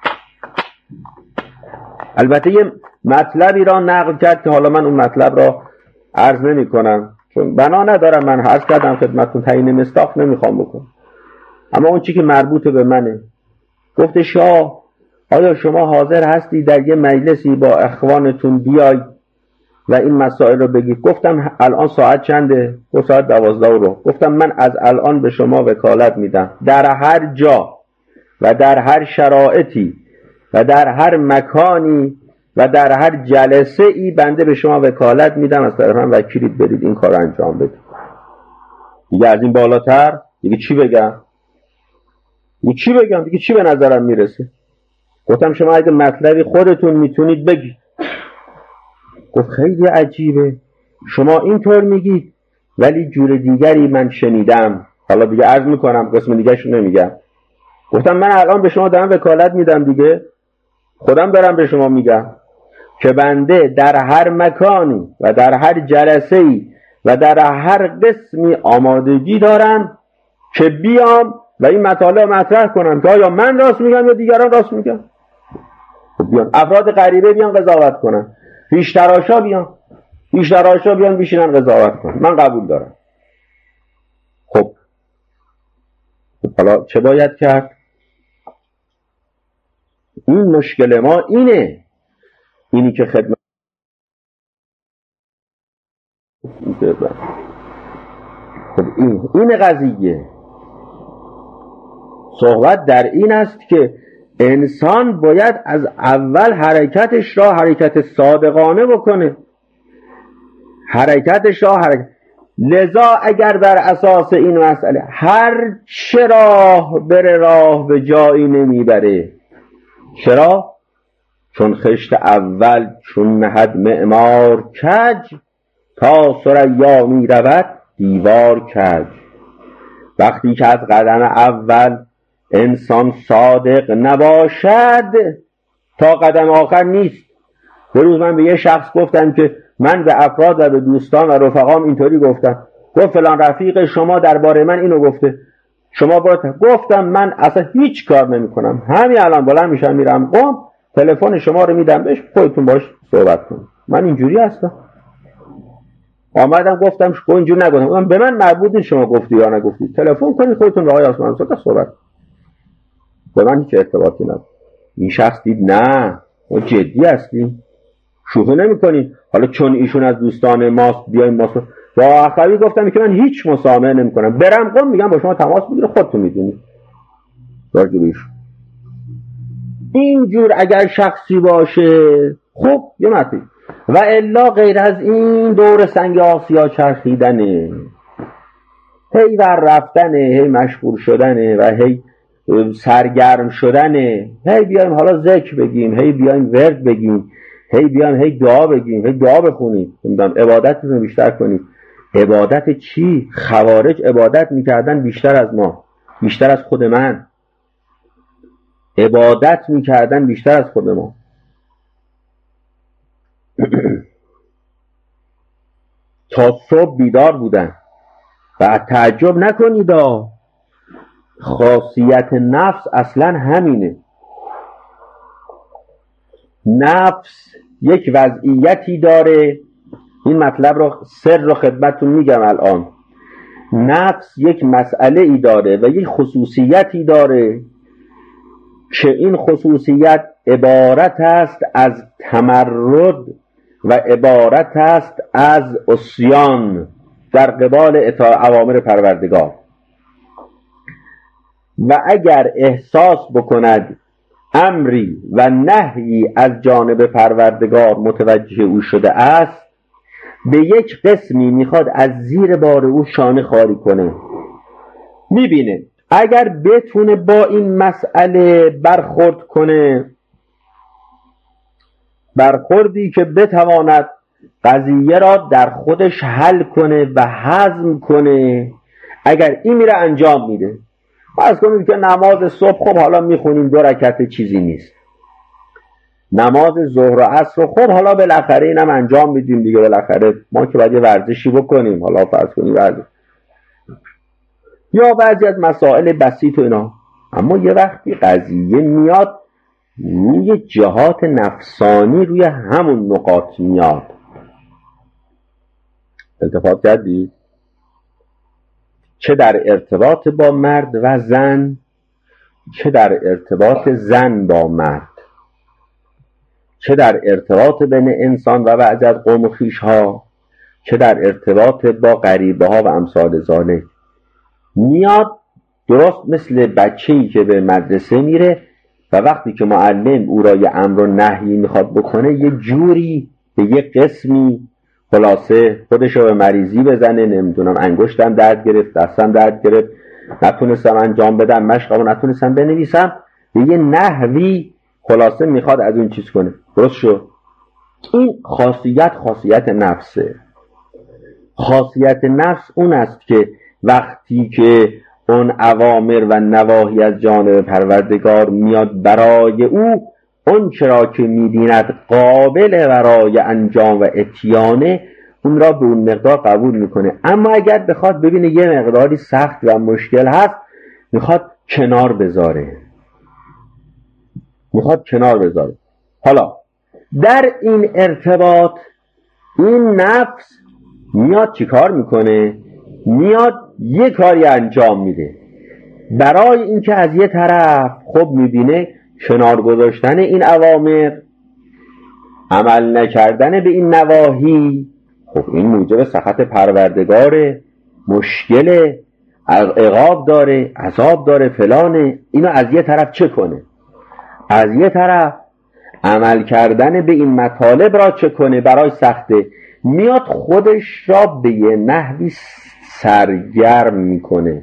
البته یه مطلبی را نقل کرد که حالا من اون مطلب را عرض نمی کنم چون بنا ندارم، من عرض کردم خدمتتون، تعیین مصداق نمیخوام بکنم، اما اون چی که مربوط به منه. گفت شاه آیا شما حاضر هستی در یه مجلسی با اخوانتون بیای و این مسائل رو بگید؟ گفتم الان ساعت چنده؟ گفت ساعت 12 رو. گفتم من از الان به شما وکالت میدم در هر جا و در هر شرایطی و در هر مکانی و در هر جلسه ای بنده به شما وکالت میدم از طرف من وکیلید، برید این کار انجام بدید. دیگه از این بالاتر دیگه چی بگم؟ دیگه چی به نظرم میرسه؟ گفتم شما اگه مطلبی خودتون میتونید بگید. گفت خیلی عجیبه شما اینطور میگید ولی جور دیگری من شنیدم. حالا دیگه عرض میکنم، قسم دیگه شو نمیگم. گفتم من الان به شما دارم وکالت میدم دیگه، خودم دارم به شما میگم که بنده در هر مکانی و در هر جلسه‌ای و در هر قسمی آمادگی دارم که بیام و این مطالب مطرح کنم که آیا من راست میگم یا دیگران راست میگن. بیان افراد غریبه بیان قضاوت کنن، پیشتراشا بیان بشینن قضاوت کنن، من قبول دارم. خب حالا چه باید کرد؟ این مشکل ما اینی که خدمت خب این قضیه صحبت در این است که انسان باید از اول حرکتش را حرکت صادقانه بکنه. لذا اگر بر اساس این مسئله هر چه راه بره راه به جایی نمیبره. چرا؟ چون خشت اول چون نهد معمار کج، تا ثریا می رود دیوار کج. وقتی که از قدم اول انسان صادق نباشد تا قدم آخر نیست. به روز من به یه شخص گفتم که من به افراد و به دوستان و رفقام اینطوری گفتم، گفت فلان رفیق شما درباره من اینو گفته، شما گفتم من اصلا هیچ کار نمی کنم، همین الان بلند میشم میرم قم تلفن شما رو میدم بهش، خودتون باش صحبت کن. من اینجوری هستم. آمدم گفتم شما اینجوری نگفتم، به من مربوط نیست شما گفتی یا نگفتی، تلفن کنید خودتون به آقای آسمان صحبت، به من هیچ ارتباطی نداره. این شخص دید نه ما جدی هستیم، شوخی نمی کنیم، حالا چون ایشون از دوستان ماست بیایم ما با آخری گفتم که من هیچ مسامحه نمی کنم، برم قم میگم با شما تماس بگیره، خودتون میدونید راجع به ایشون. اینجور اگر شخصی باشه خب یه مطلب، و الا غیر از این دور سنگ آسیا چرخیدنه، هی ور رفتنه، هی مشغول شدنه و هی سرگرم شدنه، هی بیایم حالا ذکر بگیم، هی بیایم ورد بگیم، هی بیایم هی دعا بگیم، هی دعا بخونیم، عبادتتون بیشتر کنیم. عبادت چی؟ خوارج عبادت میکردن بیشتر از ما، بیشتر از خود من عبادت میکردن بیشتر از خود ما. تا صبح بیدار بودن و تعجب نکنید خاصیت نفس اصلا همینه. نفس یک وضعیتی داره، این مطلب رو سر رو خدمتتون میگم الان. نفس یک مسئله ای داره و یک خصوصیتی داره که این خصوصیت عبارت است از تمرد و عبارت است از عصیان در قبال اوامر پروردگار. و اگر احساس بکند امری و نهی از جانب پروردگار متوجه او شده است، به یک قسمی میخواد از زیر بار او شانه خاری کنه. میبینه اگر بتونه با این مسئله برخورد کنه، برخوردی که بتواند قضیه را در خودش حل کنه و هضم کنه، اگر این میره انجام میده. فرض کنید که نماز صبح خب حالا میخونیم 2 رکعت چیزی نیست، نماز ظهر و عصر خب حالا بالاخره اینم انجام میدیم دیگه، بالاخره ما که باید یه ورزشی بکنیم، حالا فرض کنید ورزش یا بعضی از مسائل بسیط و اینا. اما یه وقتی قضیه میاد روی جهات نفسانی، روی همون نقاط میاد. التفات کردی؟ چه در ارتباط با مرد و زن، چه در ارتباط زن با مرد، چه در ارتباط بین انسان و بعضی از قوم و خویش ها، چه در ارتباط با غریبه ها و امثال ذالک، میاد درست مثل بچه‌ای که به مدرسه میره و وقتی که معلم او را یه امر و نهی میخواد بکنه یه جوری به یه قسمی خلاصه خودشو به مریضی بزنه، نمیدونم انگشتم درد گرفت، دستم درد گرفت، نتونستم انجام بدم، مشقمو نتونستم بنویسم، به یه نحوی خلاصه میخواد از اون چیز کنه. درست شد؟ این خاصیت نفسه. خاصیت نفس اون است که وقتی که اون اوامر و نواهی از جانب پروردگار میاد برای او، اون چرا که میبیند قابل برای انجام و اتیانه، اون را به اون مقدار قبول میکنه. اما اگر بخواد ببینه یه مقداری سخت و مشکل هست، میخواد کنار بذاره. حالا در این ارتباط این نفس میاد چی کار میکنه؟ میاد یه کاری انجام میده برای اینکه از یه طرف خب میبینه کنار گذاشتن این اوامر، عمل نکردن به این نواهی، خب این موجب سخط پروردگاره، مشکل، عقاب داره، عذاب داره، فلانه. اینو از یه طرف چه کنه؟ از یه طرف عمل کردن به این مطالب را چه کنه؟ برای سخته. میاد خودش را به یه نحوی سرگرم میکنه.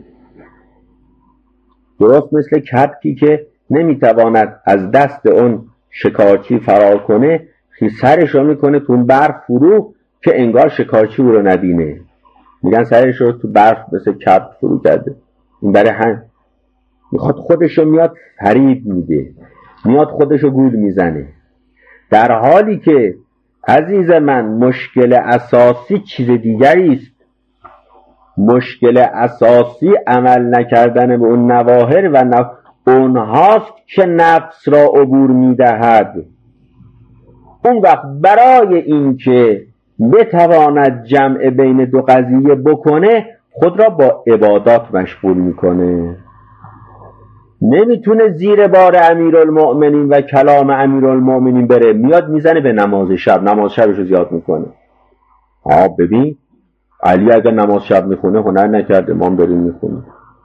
درست مثل کبکی که نمیتواند از دست اون شکارچی فرار کنه، سرش رو میکنه تو برف فرو که انگار شکارچی او رو نبینه. میگن سرش رو تو برف مثل کبک فرو کرده. این برای هم میخواد خودش رو میاد فریب میده، میاد خودش رو گول میزنه، در حالی که عزیز من مشکل اساسی چیز دیگری است. مشکل اساسی عمل نکردن به اون نواهر و اونهاست که نفس را عبور میدهد. اون وقت برای این که بتواند جمع بین دو قضیه بکنه، خود را با عبادات مشغول میکنه. نمیتونه زیر بار امیرالمؤمنین و کلام امیرالمؤمنین بره، میاد میزنه به نماز شبش رو زیاد میکنه. ببین علی اگر نماز شب میخونه هنر نکرده، ما هم داریم میخونیم.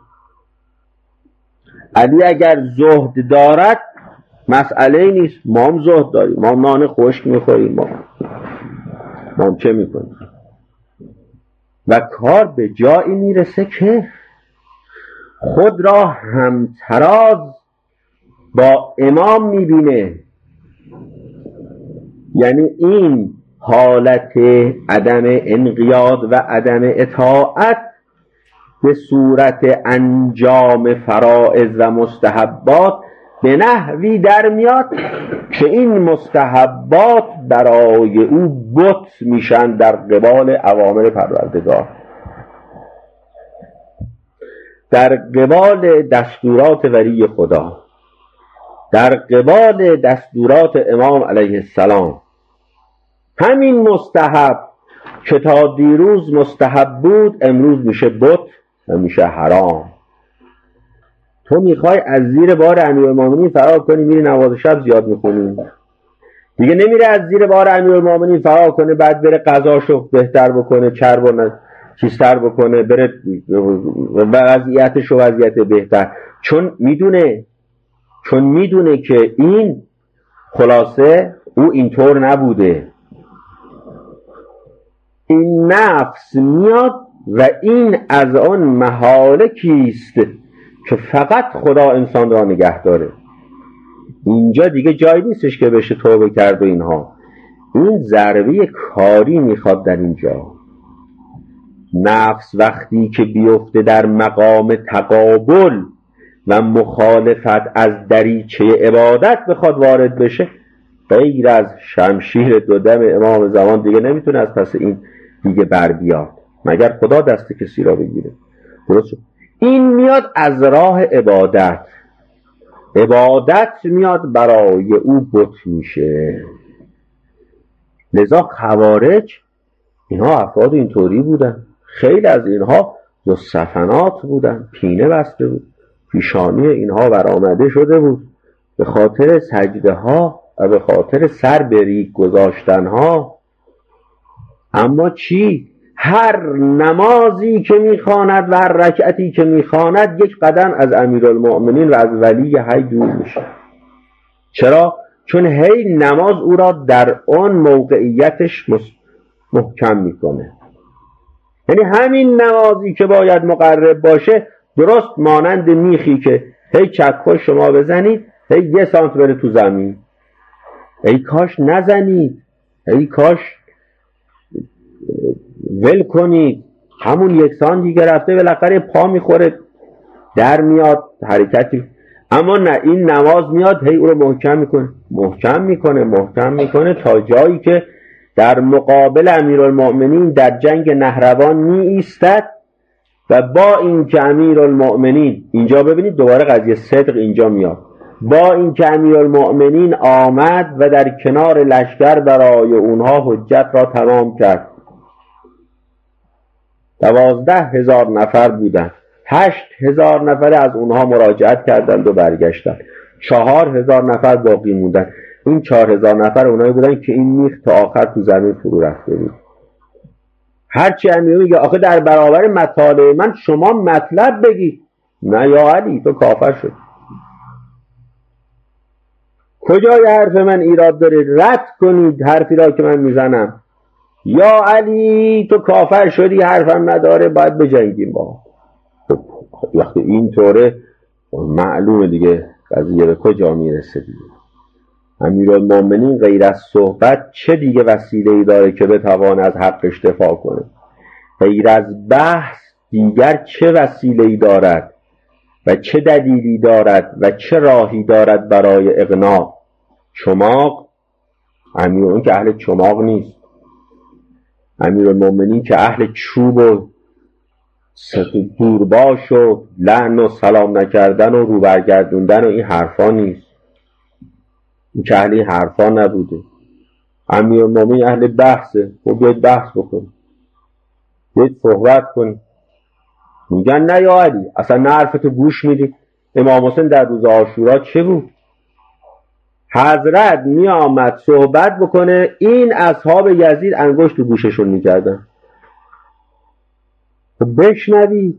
علی اگر زهد دارد مسئله نیست، ما هم زهد داریم، ما هم نان خشک میخوریم، ما هم چه میکنیم؟ و کار به جایی میرسه که خود را همتراز با امام میبینه. یعنی این حالت عدم انقیاد و عدم اطاعت به صورت انجام فرائض و مستحبات به نحوی در میاد که این مستحبات برای او بت میشن در قبال اوامر پروردگار، در قبال دستورات ولی خدا، در قبال دستورات امام علیه السلام. همین مستحب که تا دیروز مستحب بود امروز میشه بت و میشه حرام. تو میخوای از زیر بار امیرالمومنین فرار کنی، میری نماز شب زیاد میخونی. دیگه نمیره از زیر بار امیرالمومنین فرار کنه بعد بره قضاشو بهتر بکنه، چرب چیزتر بکنه، بره وضعیتشو وضعیت بهتر، چون میدونه که این خلاصه او اینطور نبوده. این نفس میاد و این از آن مهالکیست که فقط خدا انسان را نگه داره. اینجا دیگه جایی نیستش که بشه توبه کرد و اینها. این ضربه کاری میخواد در اینجا. نفس وقتی که بیفته در مقام تقابل و مخالفت از دریچه عبادت بخواد وارد بشه، غیر از شمشیر دو دم امام زمان دیگه نمیتونه از پس این دیگه بر بیاد، مگر خدا دست کسی را بگیره. درست؟ این میاد از راه عبادت میاد برای او بت میشه. لذا خوارج اینها افراد اینطوری بودن. خیلی از اینها دو صفنات بودن، پینه بسته بود، پیشانی اینها برآمده شده بود به خاطر سجده ها و به خاطر سر به ریگ گذاشتن ها. اما چی؟ هر نمازی که میخواند و هر رکعتی که میخواند یک قدم از امیرالمؤمنین و از ولی حی دور میشه. چرا؟ چون هی نماز او را در آن موقعیتش محکم میکنه. یعنی همین نمازی که باید مقرب باشه درست مانند میخی که هی چکش شما بزنید هی 1 سانت بره تو زمین، ای کاش نزنید، ای کاش ول کنید، همون 1 سانت دیگه رفته بالاخره پا میخوره در میاد حرکتی. اما نه، این نماز میاد هی او رو محکم میکنه تا جایی که در مقابل امیرالمؤمنین در جنگ نهروان می ایستد و با این که امیرالمؤمنین، اینجا ببینید دوباره قضیه صدق اینجا میاد، با این که امیرالمؤمنین آمد و در کنار لشکر برای اونها حجت را تمام کرد. 12,000 نفر بودند، 8,000 نفر از اونها مراجعت کردند و برگشتند، 4,000 نفر باقی موندند. این 4,000 نفر اونایی بودن که این میخ تا آخر تو زمین فرو رفته بود. هرچی امیر میگه آخه در برابر مطالب من شما مطلب بگی. نه یا علی تو کافر شد. کجای حرف من ایراد داره؟ رد کنید حرفی را که من میزنم. یا علی تو کافر شدی، حرفم نداره، باید بجنگیم با. وقتی این طوره معلومه دیگه قضیه به کجا میرسه دیگه. امیرالمؤمنین غیر از صحبت چه دیگه وسیله‌ای داره که بتوانه از حقش دفاع کنه؟ غیر از بحث دیگر چه وسیله‌ای دارد و چه دلیلی دارد و چه راهی دارد برای اقناع؟ چماق؟ امیرالمؤمنین که اهل چماق نیست. امیرالمؤمنین که اهل چوب و دورباش و لعن و سلام نکردن و رو برگردوندن و این حرفا نیست. این که اهل این حرفا نبوده. امیرالمؤمنین اهل بحثه. خب بیاید بحث بکنیم، بیاید صحبت کنیم. میگن نه یا علی اصلا نه حرفتو گوش میدی. امام حسین در روز عاشورا چه بود؟ حضرت می آمد صحبت بکنه، این اصحاب یزید انگشت تو گوششون میکردن. بشنوی.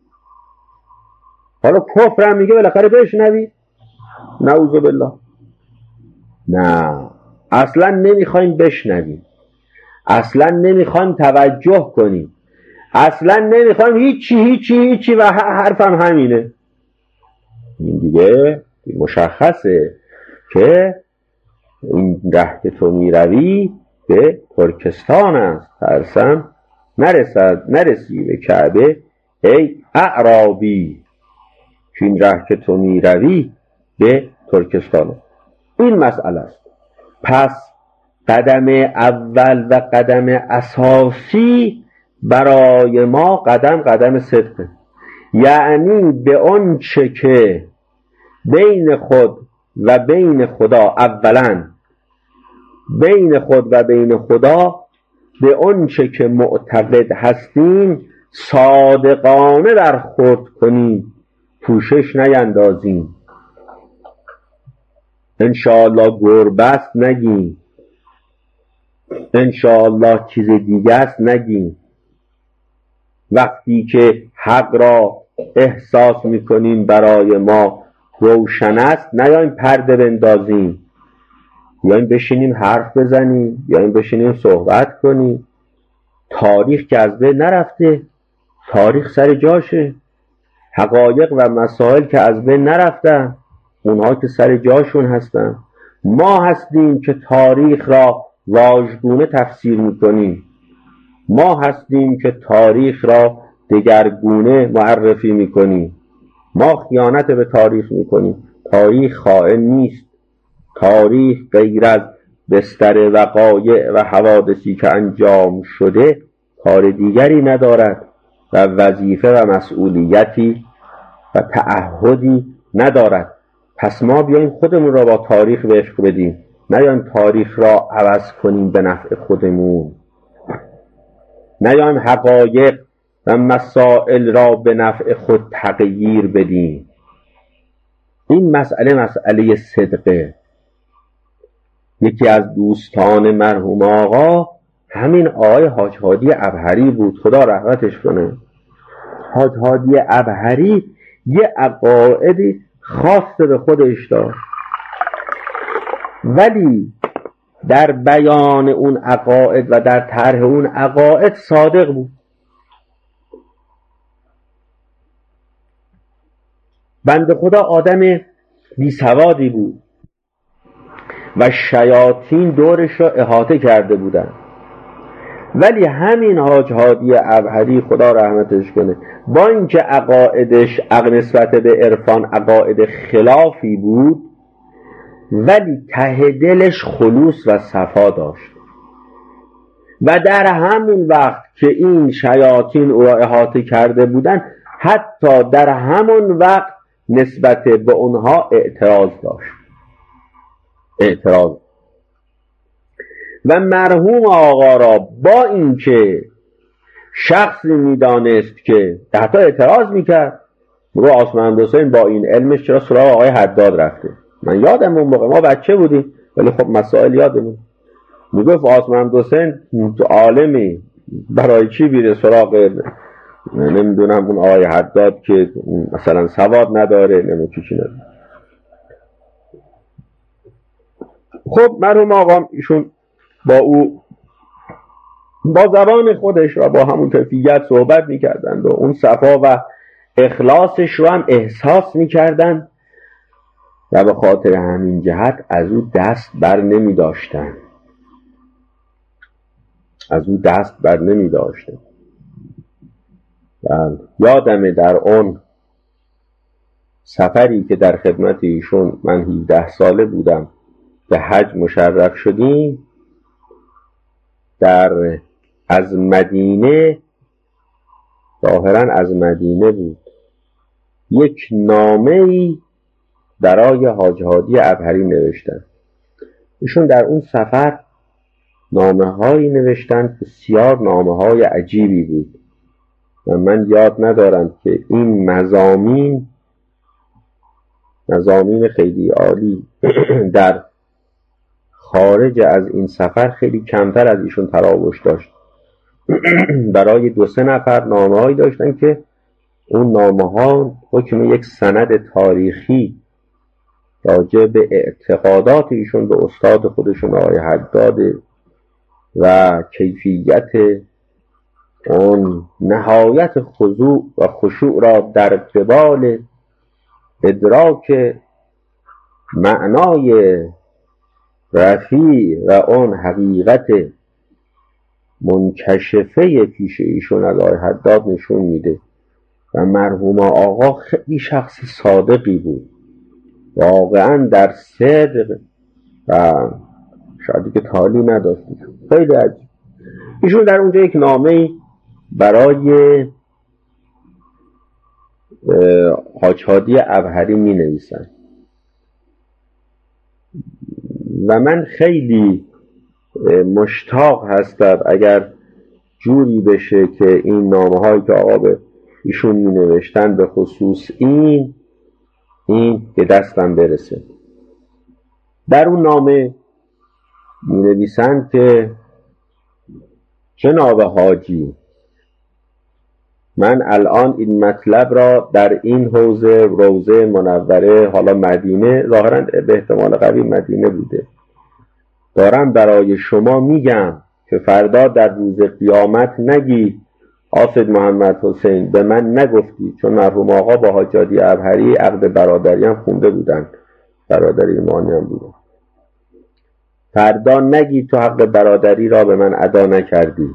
حالا کفرم میگه بالاخره بشنوی. نعوذ بالله. نه اصلا نمیخوایم بشنویم، اصلا نمیخوایم توجه کنیم، اصلا نمیخوایم هیچی و حرفم همینه. این دیگه مشخصه که این ره که تو میروی به ترکستان است، ترسم نرسی به کعبه ای اعرابی، که این ره که تو میروی به ترکستان است. این مسئله است. پس قدم اول و قدم اساسی برای ما قدم صدقه. یعنی به اون چه که بین خود و بین خدا، اولا بین خود و بین خدا به اون چه که معتقد هستیم صادقانه برخورد کنیم، پوشش نیندازیم، انشاءالله گربست نگیم، انشاءالله چیز دیگه است نگیم. وقتی که حق را احساس میکنیم برای ما روشن است، نیاییم پرده بندازیم، بیاییم بشینیم حرف بزنیم، بیاییم بشینیم صحبت کنیم. تاریخ که از بین نرفته، تاریخ سر جاشه. حقایق و مسائل که از بین نرفتن، اونها که سر جاشون هستن. ما هستیم که تاریخ را واژگونه تفسیر میکنیم، ما هستیم که تاریخ را دگرگونه معرفی میکنیم. ما خیانت به تاریخ میکنیم. تاریخ خائن نیست. تاریخ غیر از بستر وقایع و حوادثی که انجام شده کار دیگری ندارد و وظیفه و مسئولیتی و تعهدی ندارد. پس ما بیایم خودمون را با تاریخ وفق بدیم، نیایم تاریخ را عوض کنیم به نفع خودمون، نیایم حقایق و مسائل را به نفع خود تغییر بدیم. این مسئله صدقه. یکی از دوستان مرحوم آقا همین آقای حاج هادی ابهری بود، خدا رحمتش کنه. حاج هادی ابهری یه عقایدی خاص به خودش داشت، ولی در بیان اون عقاید و در طرح اون عقاید صادق بود. بنده خدا آدم بیسوادی بود و شیاطین دورش را احاطه کرده بودند، ولی همین حاج هادی ابهری خدا رحمتش کنه با اینکه عقایدش نسبت به عرفان عقاید خلافی بود، ولی ته دلش خلوص و صفا داشت و در همون وقت که این شیاطین او را احاطه کرده بودند، حتی در همون وقت نسبت به اونها اعتراض داشت. اعتراض. و مرحوم آقا را با اینکه شخصی میدانست که حتی اعتراض میکرد، میگو آسمان حسین با این علمش چرا سراغ آقای حداد رفته؟ من یادم اون موقع ما بچه بودیم ولی خب مسائل یادمون. میگفت آسمان حسین تو عالمی برای چی بیره سراغ نمیدونم اون آقای حداد که مثلا سواد نداره، نمیدونم چی نداره. خب مرحوم آقا ایشون با او با زبان خودش و با همون کیفیت صحبت میکردند و اون صفا و اخلاصش رو هم احساس میکردند و به خاطر همین جهت از او دست بر نمی داشتن. یادمه در اون سفری که در خدمت ایشون من 17 ساله بودم به حج مشرف شدیم، از مدینه، ظاهرا از مدینه بود، یک نامه‌ای برای حاج هادی ابهری نوشتن. ایشون در اون سفر نامه‌هایی نوشتن، بسیار نامه‌های عجیبی بود و من یاد ندارم که این مضامین خیلی عالی در خارج از این سفر خیلی کمتر از ایشون تراوش داشت. برای 2-3 نفر نامه‌هایی داشتن که اون نامه‌ها حکم یک سند تاریخی راجع به اعتقادات ایشون به استاد خودشون آقای حداد و کیفیت اون نهایت خضوع و خشوع را در قبال ادراک معنای رفیع و اون حقیقت منکشفه پیش ایشون از آقای حداد نشون میده. و مرحوم آقا خیلی شخص صادقی بود، واقعا در صدق و شاید که تالی نداشت. خیلی عجیب. ایشون در اونجا یک نامه برای حاج هادی ابهری می نویسن و من خیلی مشتاق هستم اگر جوری بشه که این نامه هایی که آقا به ایشون می نوشتن به خصوص این به دستم برسه. در اون نامه می نویسن که جناب حاجی، من الان این مطلب را در این حوزه روضه منوره، حالا مدینه، ظاهراً به احتمال قوی مدینه بوده، دارم برای شما میگم که فردا در روز قیامت نگی قاصد محمد حسین به من نگفتی، چون مرحوم آقا با حاج هادی ابهری عقد برادری هم خونده بودن، برادری ایمانی هم بودن. فردا نگی تو حق برادری را به من ادا نکردی.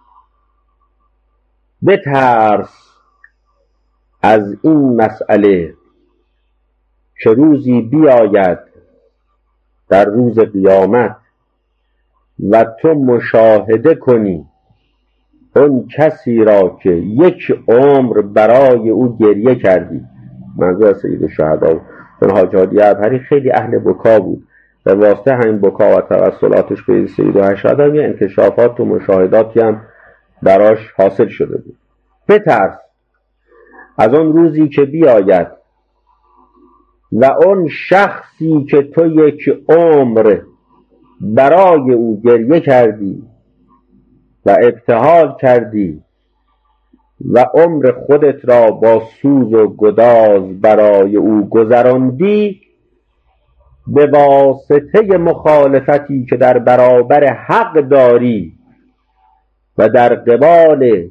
بترس از این مسئله که روزی بیاید در روز قیامت و تو مشاهده کنی اون کسی را که 1 عمر برای او گریه کردی. منظور از سید الشهدا، چون حاج هادی ابهری خیلی اهل بکا بود و واسطه همین بکا و توسلاتش به سید الشهدا یه انکشافات و مشاهداتی هم براش حاصل شده بود. بترس از اون روزی که بیاید و اون شخصی که تو 1 عمر برای او گریه کردی و ابتهال کردی و عمر خودت را با سوز و گداز برای او گذراندی، به واسطه مخالفتی که در برابر حق داری و در قبال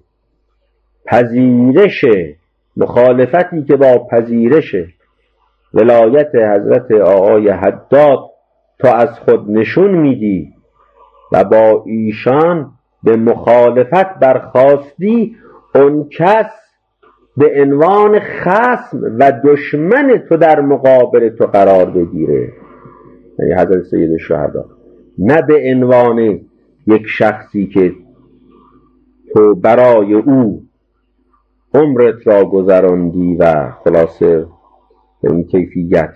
پذیرش مخالفتی که با پذیرش ولایت حضرت آقای حداد تو از خود نشون میدی و با ایشان به مخالفت برخاستی، اون کس به عنوان خصم و دشمن تو در مقابل تو قرار بگیره، یعنی حضرت سید الشهدا، نه به عنوان یک شخصی که تو برای او عمرت را گذراندی و خلاصه به این کیفیت.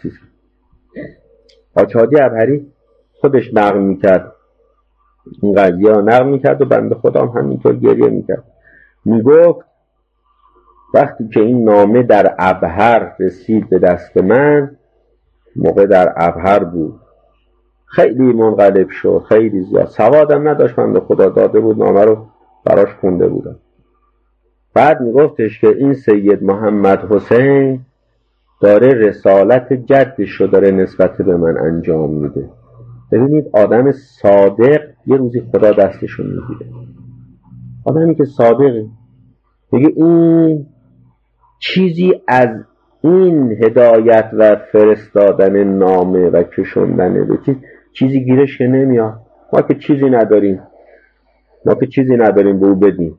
حاج عبهری خودش نقل میکرد، این قضیه ها نقل میکرد و بنده خدا هم همینطور گریه میکرد. میگفت وقتی که این نامه در ابهر رسید به دست من، موقع در ابهر بود، خیلی منقلب شد، خیلی زیاد سوادم نداشت، بنده خدا داده بود نامه رو براش خونده بودم. بعد میگفتش که این سید محمد حسین داره رسالت جدش رو داره نسبت به من انجام میده. ببینید آدم صادق یه روزی خدا دستشون میگیره. آدمی که صادقه میگه این چیزی از این هدایت و فرستادن نامه و کشوندن به چیزی گیرش که نمیاد. ما که چیزی نداریم به او بدیم.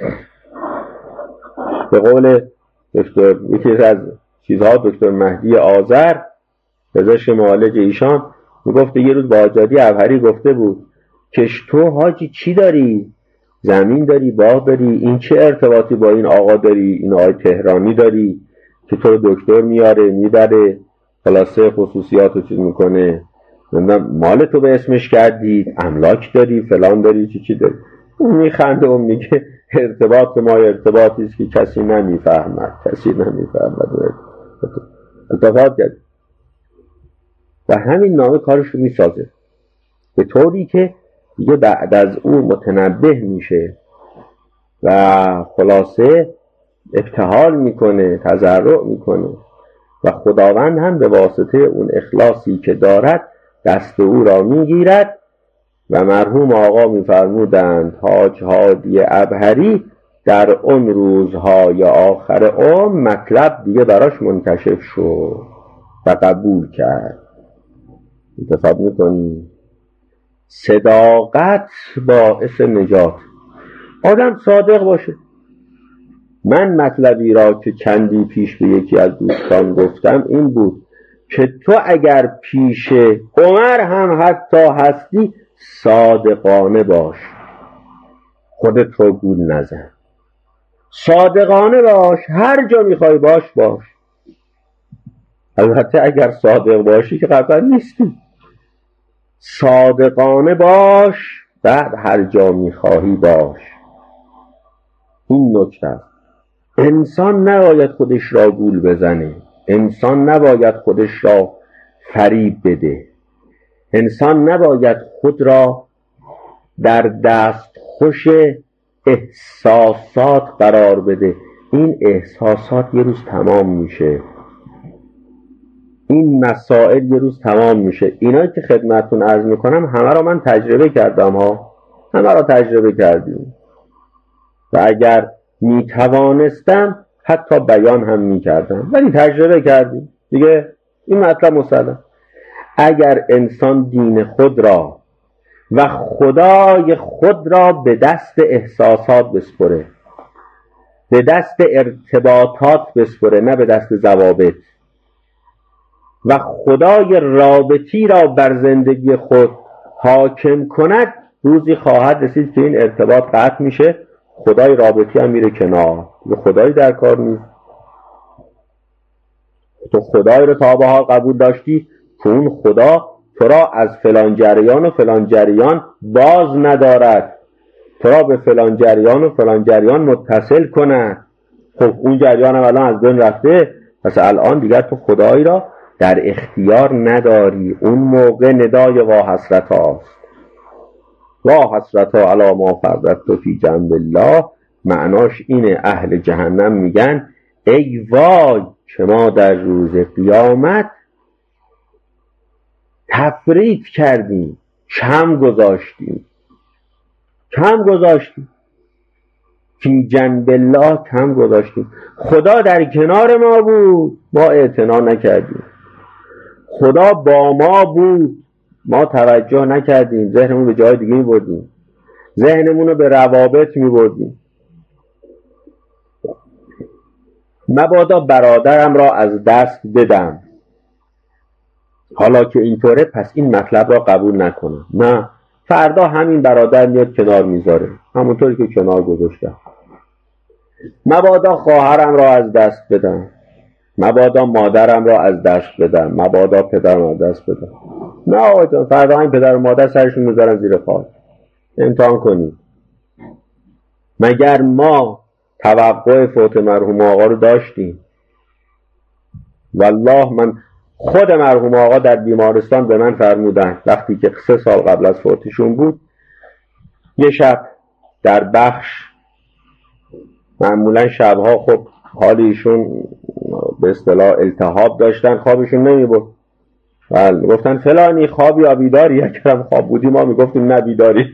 به قول دکتر، یکی از چیزها دکتر مهدی آذر پزشک معالج ایشان میگفته یه روز با حاج عبهری گفته بود که تو حاجی چی داری؟ زمین داری، باغ داری، این چه ارتباطی با این آقا داری؟ این آقای تهرانی داری که تو رو دکتر میاره میبره خلاصه خصوصیات رو چیز میکنه، مال تو به اسمش کردی، املاک داری، فلان داری، چی داری. اون میخنده و میگه ارتباط ما ارتباطی است که کسی نمیفهمد. التفات کرد و همین نامه کارش رو میسازه به طوری که دیگه بعد از اون متنبه میشه و خلاصه ابتهال میکنه، تضرع میکنه و خداوند هم به واسطه اون اخلاصی که دارد دست او را میگیرد و مرحوم آقا میفرمودند حاج هادی عبهری در اون روزهای آخر عمر مطلب دیگه براش منکشف شد و قبول کرد. انتصاب میکنی صداقت باعث نجات. آدم صادق باشه. من مطلبی را که چندی پیش به یکی از دوستان گفتم این بود که تو اگر پیش عمر هم حتی هستی صادقانه باش، خودت رو گول نزن، صادقانه باش، هر جا میخوای باش. البته اگر صادق باشی که قطعا نیستی، صادقانه باش، بعد هر جا میخواهی باش. این نکته، انسان نباید خودش را گول بزنه، انسان نباید خودش را فریب بده، انسان نباید خود را در دستخوش احساسات قرار بده. این احساسات یه روز تمام میشه، این مسائل یه روز تمام میشه. اینایی که خدمتتون عرض میکنم همه را من تجربه کردم همه را تجربه کردیم و اگر میتوانستم حتی بیان هم میکردم، ولی تجربه کردیم دیگه. این مطلب مسلم. اگر انسان دین خود را و خدای خود را به دست احساسات بسپره، به دست ارتباطات بسپره، نه به دست ضوابط، و خدای رابطی را بر زندگی خود حاکم کند، روزی خواهد رسید که این ارتباط قطع میشه، خدای رابطی هم میره کنار، خدایی در کار نیست. تو خدای رو تا به حال قبول داشتی که اون خدا تو را از فلان جریان و فلان جریان باز ندارد، تو را به فلان جریان و فلان جریان متصل کند. خب اون جریان هم الان از بین رفته، پس الان دیگر تو خدایی را در اختیار نداری. اون موقع ندای وا حسرت هاست. وا حسرتا علی ما فرطت فی جنب الله، معناش اینه اهل جهنم میگن ای وای که ما در روز قیامت تفریط کردیم، کم گذاشتیم فی جنب الله، کم گذاشتیم. خدا در کنار ما بود، ما اعتنا نکردیم. خدا با ما بود، ما توجه نکردیم، ذهنمون به جای دیگه می‌بردیم، ذهنمون رو به روابط می‌بردیم. مبادا برادرم را از دست بدم. حالا که اینطوره پس این مطلب را قبول نکنم. نه، فردا همین برادر میاد کنار میذاره، همونطوری که کنار گذاشتم. مبادا خواهرم را از دست بدم، مبادا مادرم را از دست بدم، مبادا پدرم را از دست بدم. نه آقا جان، فردا این پدر و مادر سرشون میذارن زیر خاک. امتحان کنید. مگر ما توقع فوت مرحوم آقا رو داشتیم؟ والله من خود مرحوم آقا در بیمارستان به من فرمودن وقتی که 3 سال قبل از فوتشون بود، یه شب در بخش، معمولا شبها خب حال ایشون به اصطلاح التهاب داشتن، خوابشون نمیبرد. بله، گفتن فلانی خوابی یا بیداری؟ اگرم خواب بودی ما میگفتیم نه بیداری.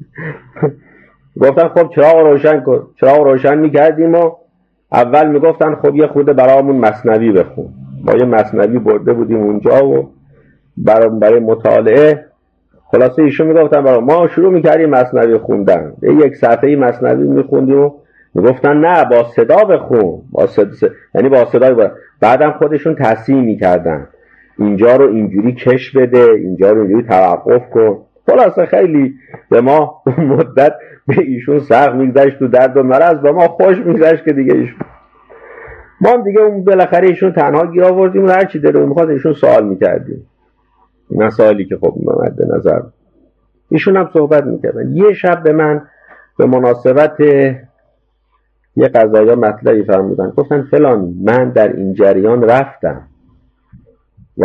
گفتن خب چراغ روشن کن. چراغ روشن میکردیم و اول میگفتن خب یه خورده برامون مثنوی بخون. ما یه مثنوی برده بودیم اونجا و برای مطالعه. خلاصه ایشون میگفتن برای ما شروع میکردیم مثنوی خوندن، یک صفحه مثنوی میخوندیم و میگفتن نه با صدا بخون، یعنی با صدای بعدم خودشون تصحیح میکردن، اینجا رو اینجوری کش بده، اینجا رو اینجوری توقف کن. خلاصه خیلی به ما مدت به ایشون سخت میگذشت، تو درد و مرض به ما خوش میگذشت که دیگه ایشون، ما هم دیگه اون بالاخره ایشون تنها گیر آوردیم و هر چی دلمون میخواد ایشون سوال میکردیم، مسائلی که خب مد نظر ایشون هم صحبت میکردن. یه شب به من به مناسبت یه قضایا مطلبی فرمودن، گفتن فلانی من در این جریان رفتم و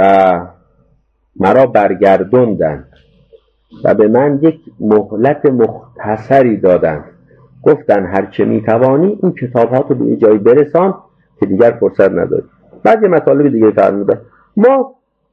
مرا برگردوندن و به من یک مهلت مختصری دادن، گفتن هر چه میتوانی این کتاب‌ها رو به یه جایی برسان که دیگر فرصت نداری. بعد یه مطالب دیگه فرمودن. ما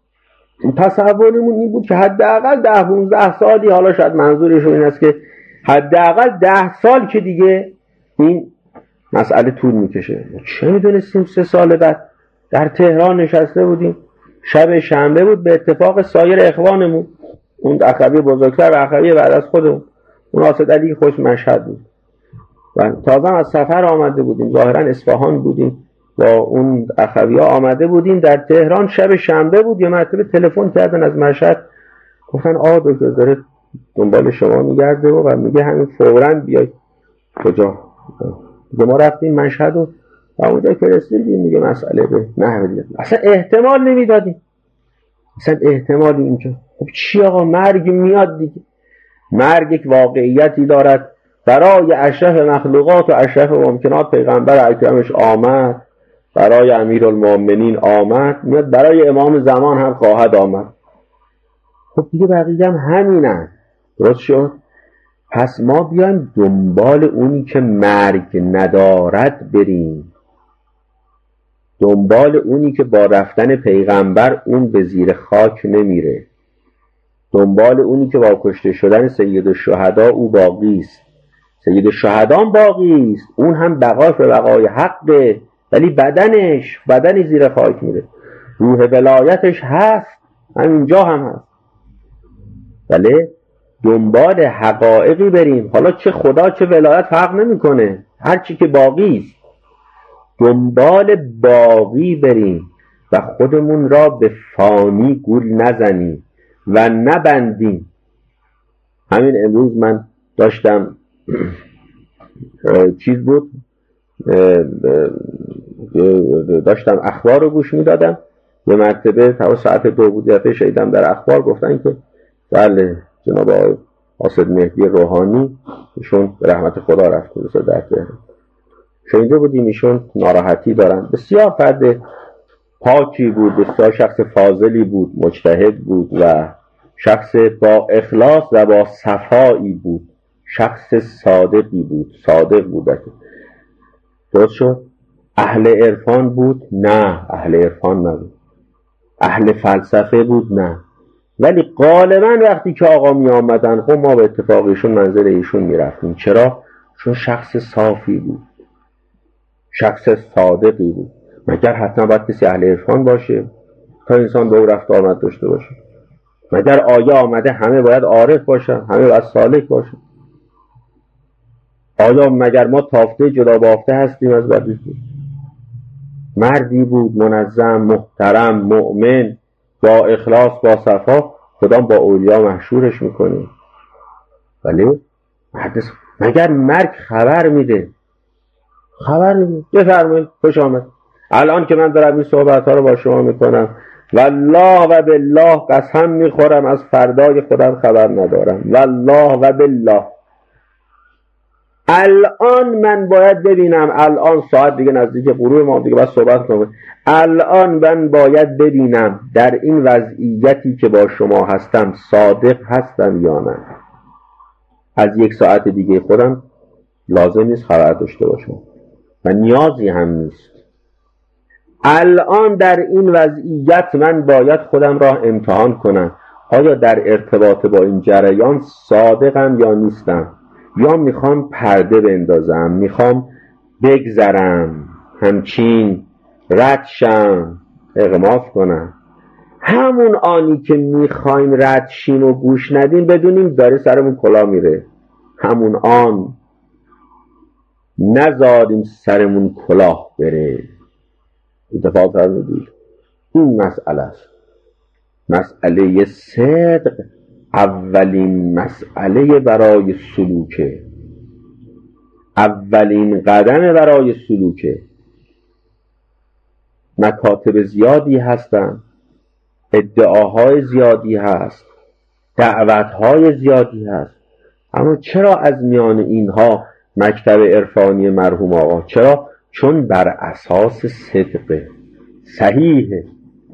تصورمون این بود که حداقل 10-15 سالی، حالا شاید منظورشون این است که حداقل 10 سال که دیگه این مسئله طول میکشه. چه میدونستیم 3 سال بعد در تهران نشسته بودیم، شب شنبه بود، به اتفاق سایر اخوانمون، اون اخوی بزرگتر و اخوی بعد از خودمون، اون آسد علی خوش مشهد بود و تازه از سفر آمده بودیم، ظاهرا اصفهان بودیم با اون اخوی ها آمده بودیم در تهران، شب شنبه بود. یه مرتبه تلفن کردن از مشهد، گفتن آقا دکتر داره دنبال شما میگرده و میگه همین فوراً بیای. کجا؟ ما رفتیم مشهد و اونجا که رسیدیم میگه مسئله به نحو دیگه. اصلا احتمال نمیدادیم، اصلا احتمالی اینجا. خب چی آقا، مرگ میاد دیگه، مرگ یک واقعیتی دارد. برای اشرف مخلوقات و اشرف ممکنات پیغمبر اکرمش آمد، برای امیرالمؤمنین آمد، میاد برای امام زمان هم خواهد آمد. خب دیگه بقیه هم همینن. درست شد؟ پس ما بیایم دنبال اونی که مرگ ندارد بریم، دنبال اونی که با رفتن پیغمبر اون به زیر خاک نمیره، دنبال اونی که با کشته شدن سید الشهدا او باقی است. سید الشهدا باقی است، اون هم بقاش به بقای حقه، ولی بدنش زیر خاک میره، روح ولایتش هست، همینجا هم هست. بله، دنبال حقایقی بریم، حالا چه خدا چه ولایت فرق نمیکنه، هر چی که باقی است دنبال باقی بریم و خودمون را به فانی گول نزنیم و نبندیم. همین امروز من داشتم داشتم اخبار رو گوش میدادم، یه مرتبه تا ساعت 2 بود، دفعه شنیدم در اخبار گفتن که بله جناب آقای قاصد مهدی روحانی ایشون به رحمت خدا رفته در تهران. شنیده بودیم ایشون ناراحتی دارن. بسیار فرد پاکی بود، بسیار شخص فاضلی بود، مجتهد بود و شخص با اخلاص و با صفایی بود، شخص صادقی بود، صادق بود. درست شد؟ اهل عرفان بود؟ نه، اهل عرفان نبود. اهل فلسفه بود؟ نه. ولی غالبا وقتی که آقا می آمدن خب ما به اتفاق ایشون منزل ایشون می رفتیم. چرا؟ چون شخص صافی بود، شخص صادقی بود. مگر حتما باید کسی اهل عرفان باشه تا انسان به او رفت آمد داشته باشه؟ مگر آیه آمده همه باید عارف باشن، همه باید سالک باشن؟ آیا مگر ما تافته جدا بافته هستیم از بدی؟ مردی بود منظم، محترم، مؤمن، با اخلاص، با صفا. خودم با اولیا محشورش میکنیم. ولی مگر مرگ خبر میده؟ خبر میده. بفرمایید، خوش آمد. الان که من دارم این صحبت ها رو با شما میکنم، والله و بالله قسم میخورم از فردای خودم خبر ندارم، والله و بالله. الان من باید ببینم، الان ساعت دیگه نزدیک غروب، ما دیگه باید صحبت کنم، الان من باید ببینم در این وضعیتی که با شما هستم صادق هستم یا نه. از یک ساعت دیگه خودم لازم نیست خبر داشته باشم و نیازی هم نیست. الان در این وضعیت من باید خودم را امتحان کنم، آیا در ارتباط با این جریان صادقم یا نیستم، یا میخوام پرده بندازم، میخوام بگذرم، همچین رد شم، اغماس کنم. همون آنی که میخوایم رد شیم و گوش ندیم بدونیم داره سرمون کلا میره. همون آن نذاریم سرمون کلاه بره. اتفاق فرمودید. این مسئله است، مسئله صدق اولین مسئله برای سلوکه، اولین قدم برای سلوکه. مکاتب زیادی هستن، ادعاهای زیادی هست، دعوتهای زیادی هست، اما چرا از میان اینها مکتب عرفانی مرحوم آقا؟ چرا؟ چون بر اساس صدقه، صحیحه،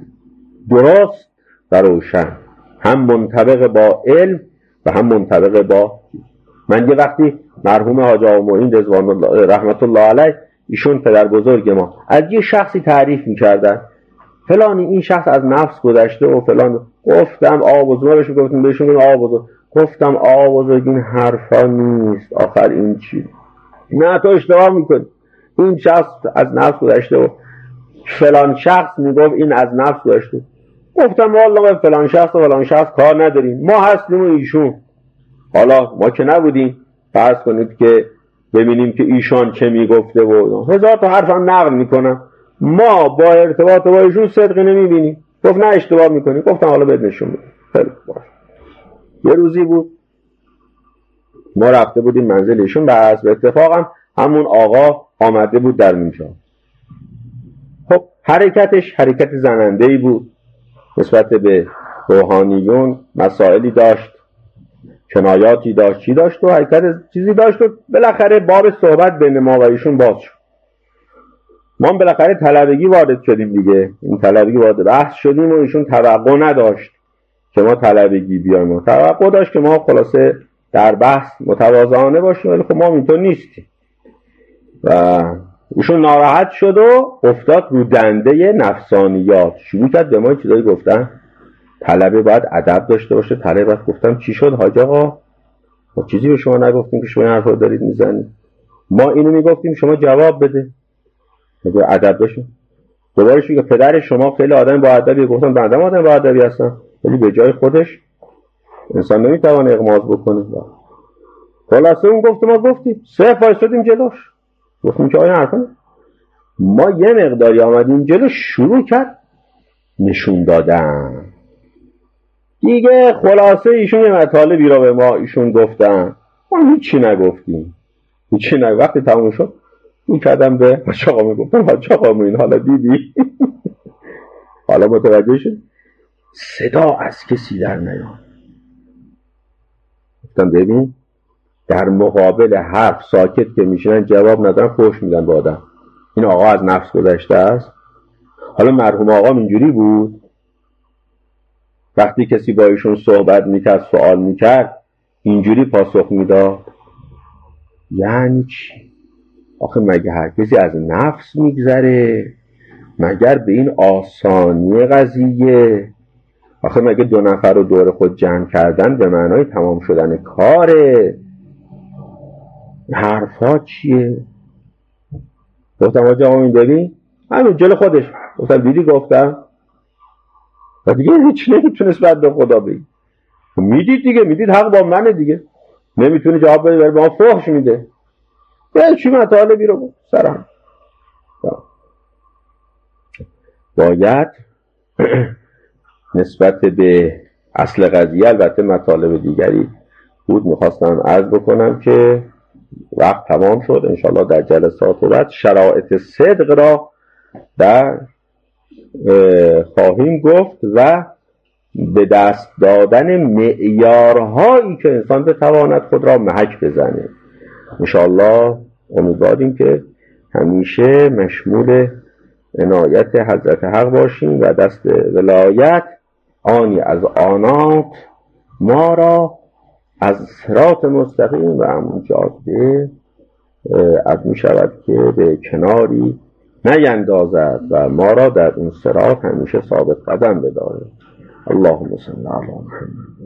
درست و روشن، هم منطبق با علم و هم منطبق با. من یه وقتی مرحوم حاج آقا معین رضوان الله رحمت الله علیه، ایشون پدر بزرگ ما، از یه شخصی تعریف میکردن فلانی این شخص از نفس گذشته و فلان. گفتم آقا بزرگ، گفتم بهشون آقا بزرگ، گفتم آقا بزرگ این حرفا نیست، آخر این چی؟ نه تو اشتباه میکنی، این شخص از نفس گذشته و فلان شخص میگفت این از نفس گذشته. گفتم والله فلان شخص و فلان شخص کار نداریم، ما هستیم و ایشون. حالا ما که نبودیم، فرض کنید که ببینیم که ایشان چه میگفته و هزار تا حرف هم نقل میکنم، ما با ارتباط با ایشون صدقی نمیبینیم. گفت نه اشتباه میکنیم. گفتم حالا بد نشون میدیم. خیلی باشه. یه روزی بود ما رفته بودیم منزل ایشون، بس به اتفاقم همون آقا آمده بود در اونجا. خب حرکتش حرکت زننده‌ای بود، نسبت به روحانیون مسائلی داشت، کنایاتی داشت، چی داشت و حرکت چیزی داشت و بالاخره باب صحبت بین ما و ایشون باز شد. ما بالاخره طلبگی وارد شدیم دیگه، این طلبگی وارد بحث شدیم و ایشون توقع نداشت که ما طلبگی بیایم، توقع داشت که ما خلاصه در بحث متواضعانه باشیم، ولی خب ما اینطور نیستیم. و ایشون ناراحت شد و افتاد رو دنده نفسانیات، شروع کرد به ما چیزایی گفتن. طلبه باید ادب داشته باشه. طلبه باید. گفتم چی شد حاج آقا؟ ما چیزی به شما نگفتیم که شما این حرفا دارید میزنید، ما اینو میگفتیم شما جواب بده. میگه ادب داشته. دوباره که پدر شما خیلی آدم با ادبی. گفتم بنده آدم با ادبی هستم، ولی به جای خودش انسان نمیتونه اغماض بکنه. خلاصه اون گفت ما گفتیم، سه وایسادیم جلوش، گفتیم که آیا حرفا. ما یه مقداری آمدیم جلو، شروع کرد نشون دادن دیگه. خلاصه ایشون یه مطالبی را به ما ایشون گفتن، ما هیچی نگفتیم، هیچی نگفتیم. وقتی تموم شد این کردم به حاج آقا میگفتم حاج آقا این حالا دیدی؟ حالا متوجه شد صدا از کسی در نیاد. گفتم ببین در مقابل حرف ساکت که میشنن جواب ندارن فحش میدن به آدم. این آقا از نفس گذشته است. حالا مرحوم آقا اینجوری بود، وقتی کسی با ایشون صحبت میکرد، سوال میکرد، اینجوری پاسخ میداد؟ یعنی چی؟ آخه مگه هر کسی از نفس میگذره؟ مگر به این آسانی قضیه؟ آخه مگه 2 نفر رو دور خود جمع کردن به معنای تمام شدن کاره؟ حرفا چیه؟ گفتم آقا این ببین، همین جلو خودش گفتم دیدی گفتم و دیگه هیچ نمیتونست بعد به خدا بگی. میدید دیگه، میدید حق با منه دیگه، نمیتونه جواب بده، بره به ما فحش میده. به چی مطالبی رو بود سرم. باید نسبت به اصل قضیه، البته مطالب دیگری بود میخواستم عرض بکنم که وقت تمام شد. انشاءالله در جلسات بعد شرایط صدق را در خواهیم گفت و به دست دادن معیارهایی که انسان بتواند خود را محک بزنه. انشاءالله امیدواریم که همیشه مشمول عنایت حضرت حق باشیم و دست ولایت آنی از آنات ما را از صراط مستقیم و همون جاده از می شود که به کناری نیندازد و ما را در اون صراط همیشه ثابت قدم بداره. اللهم صل علی محمد.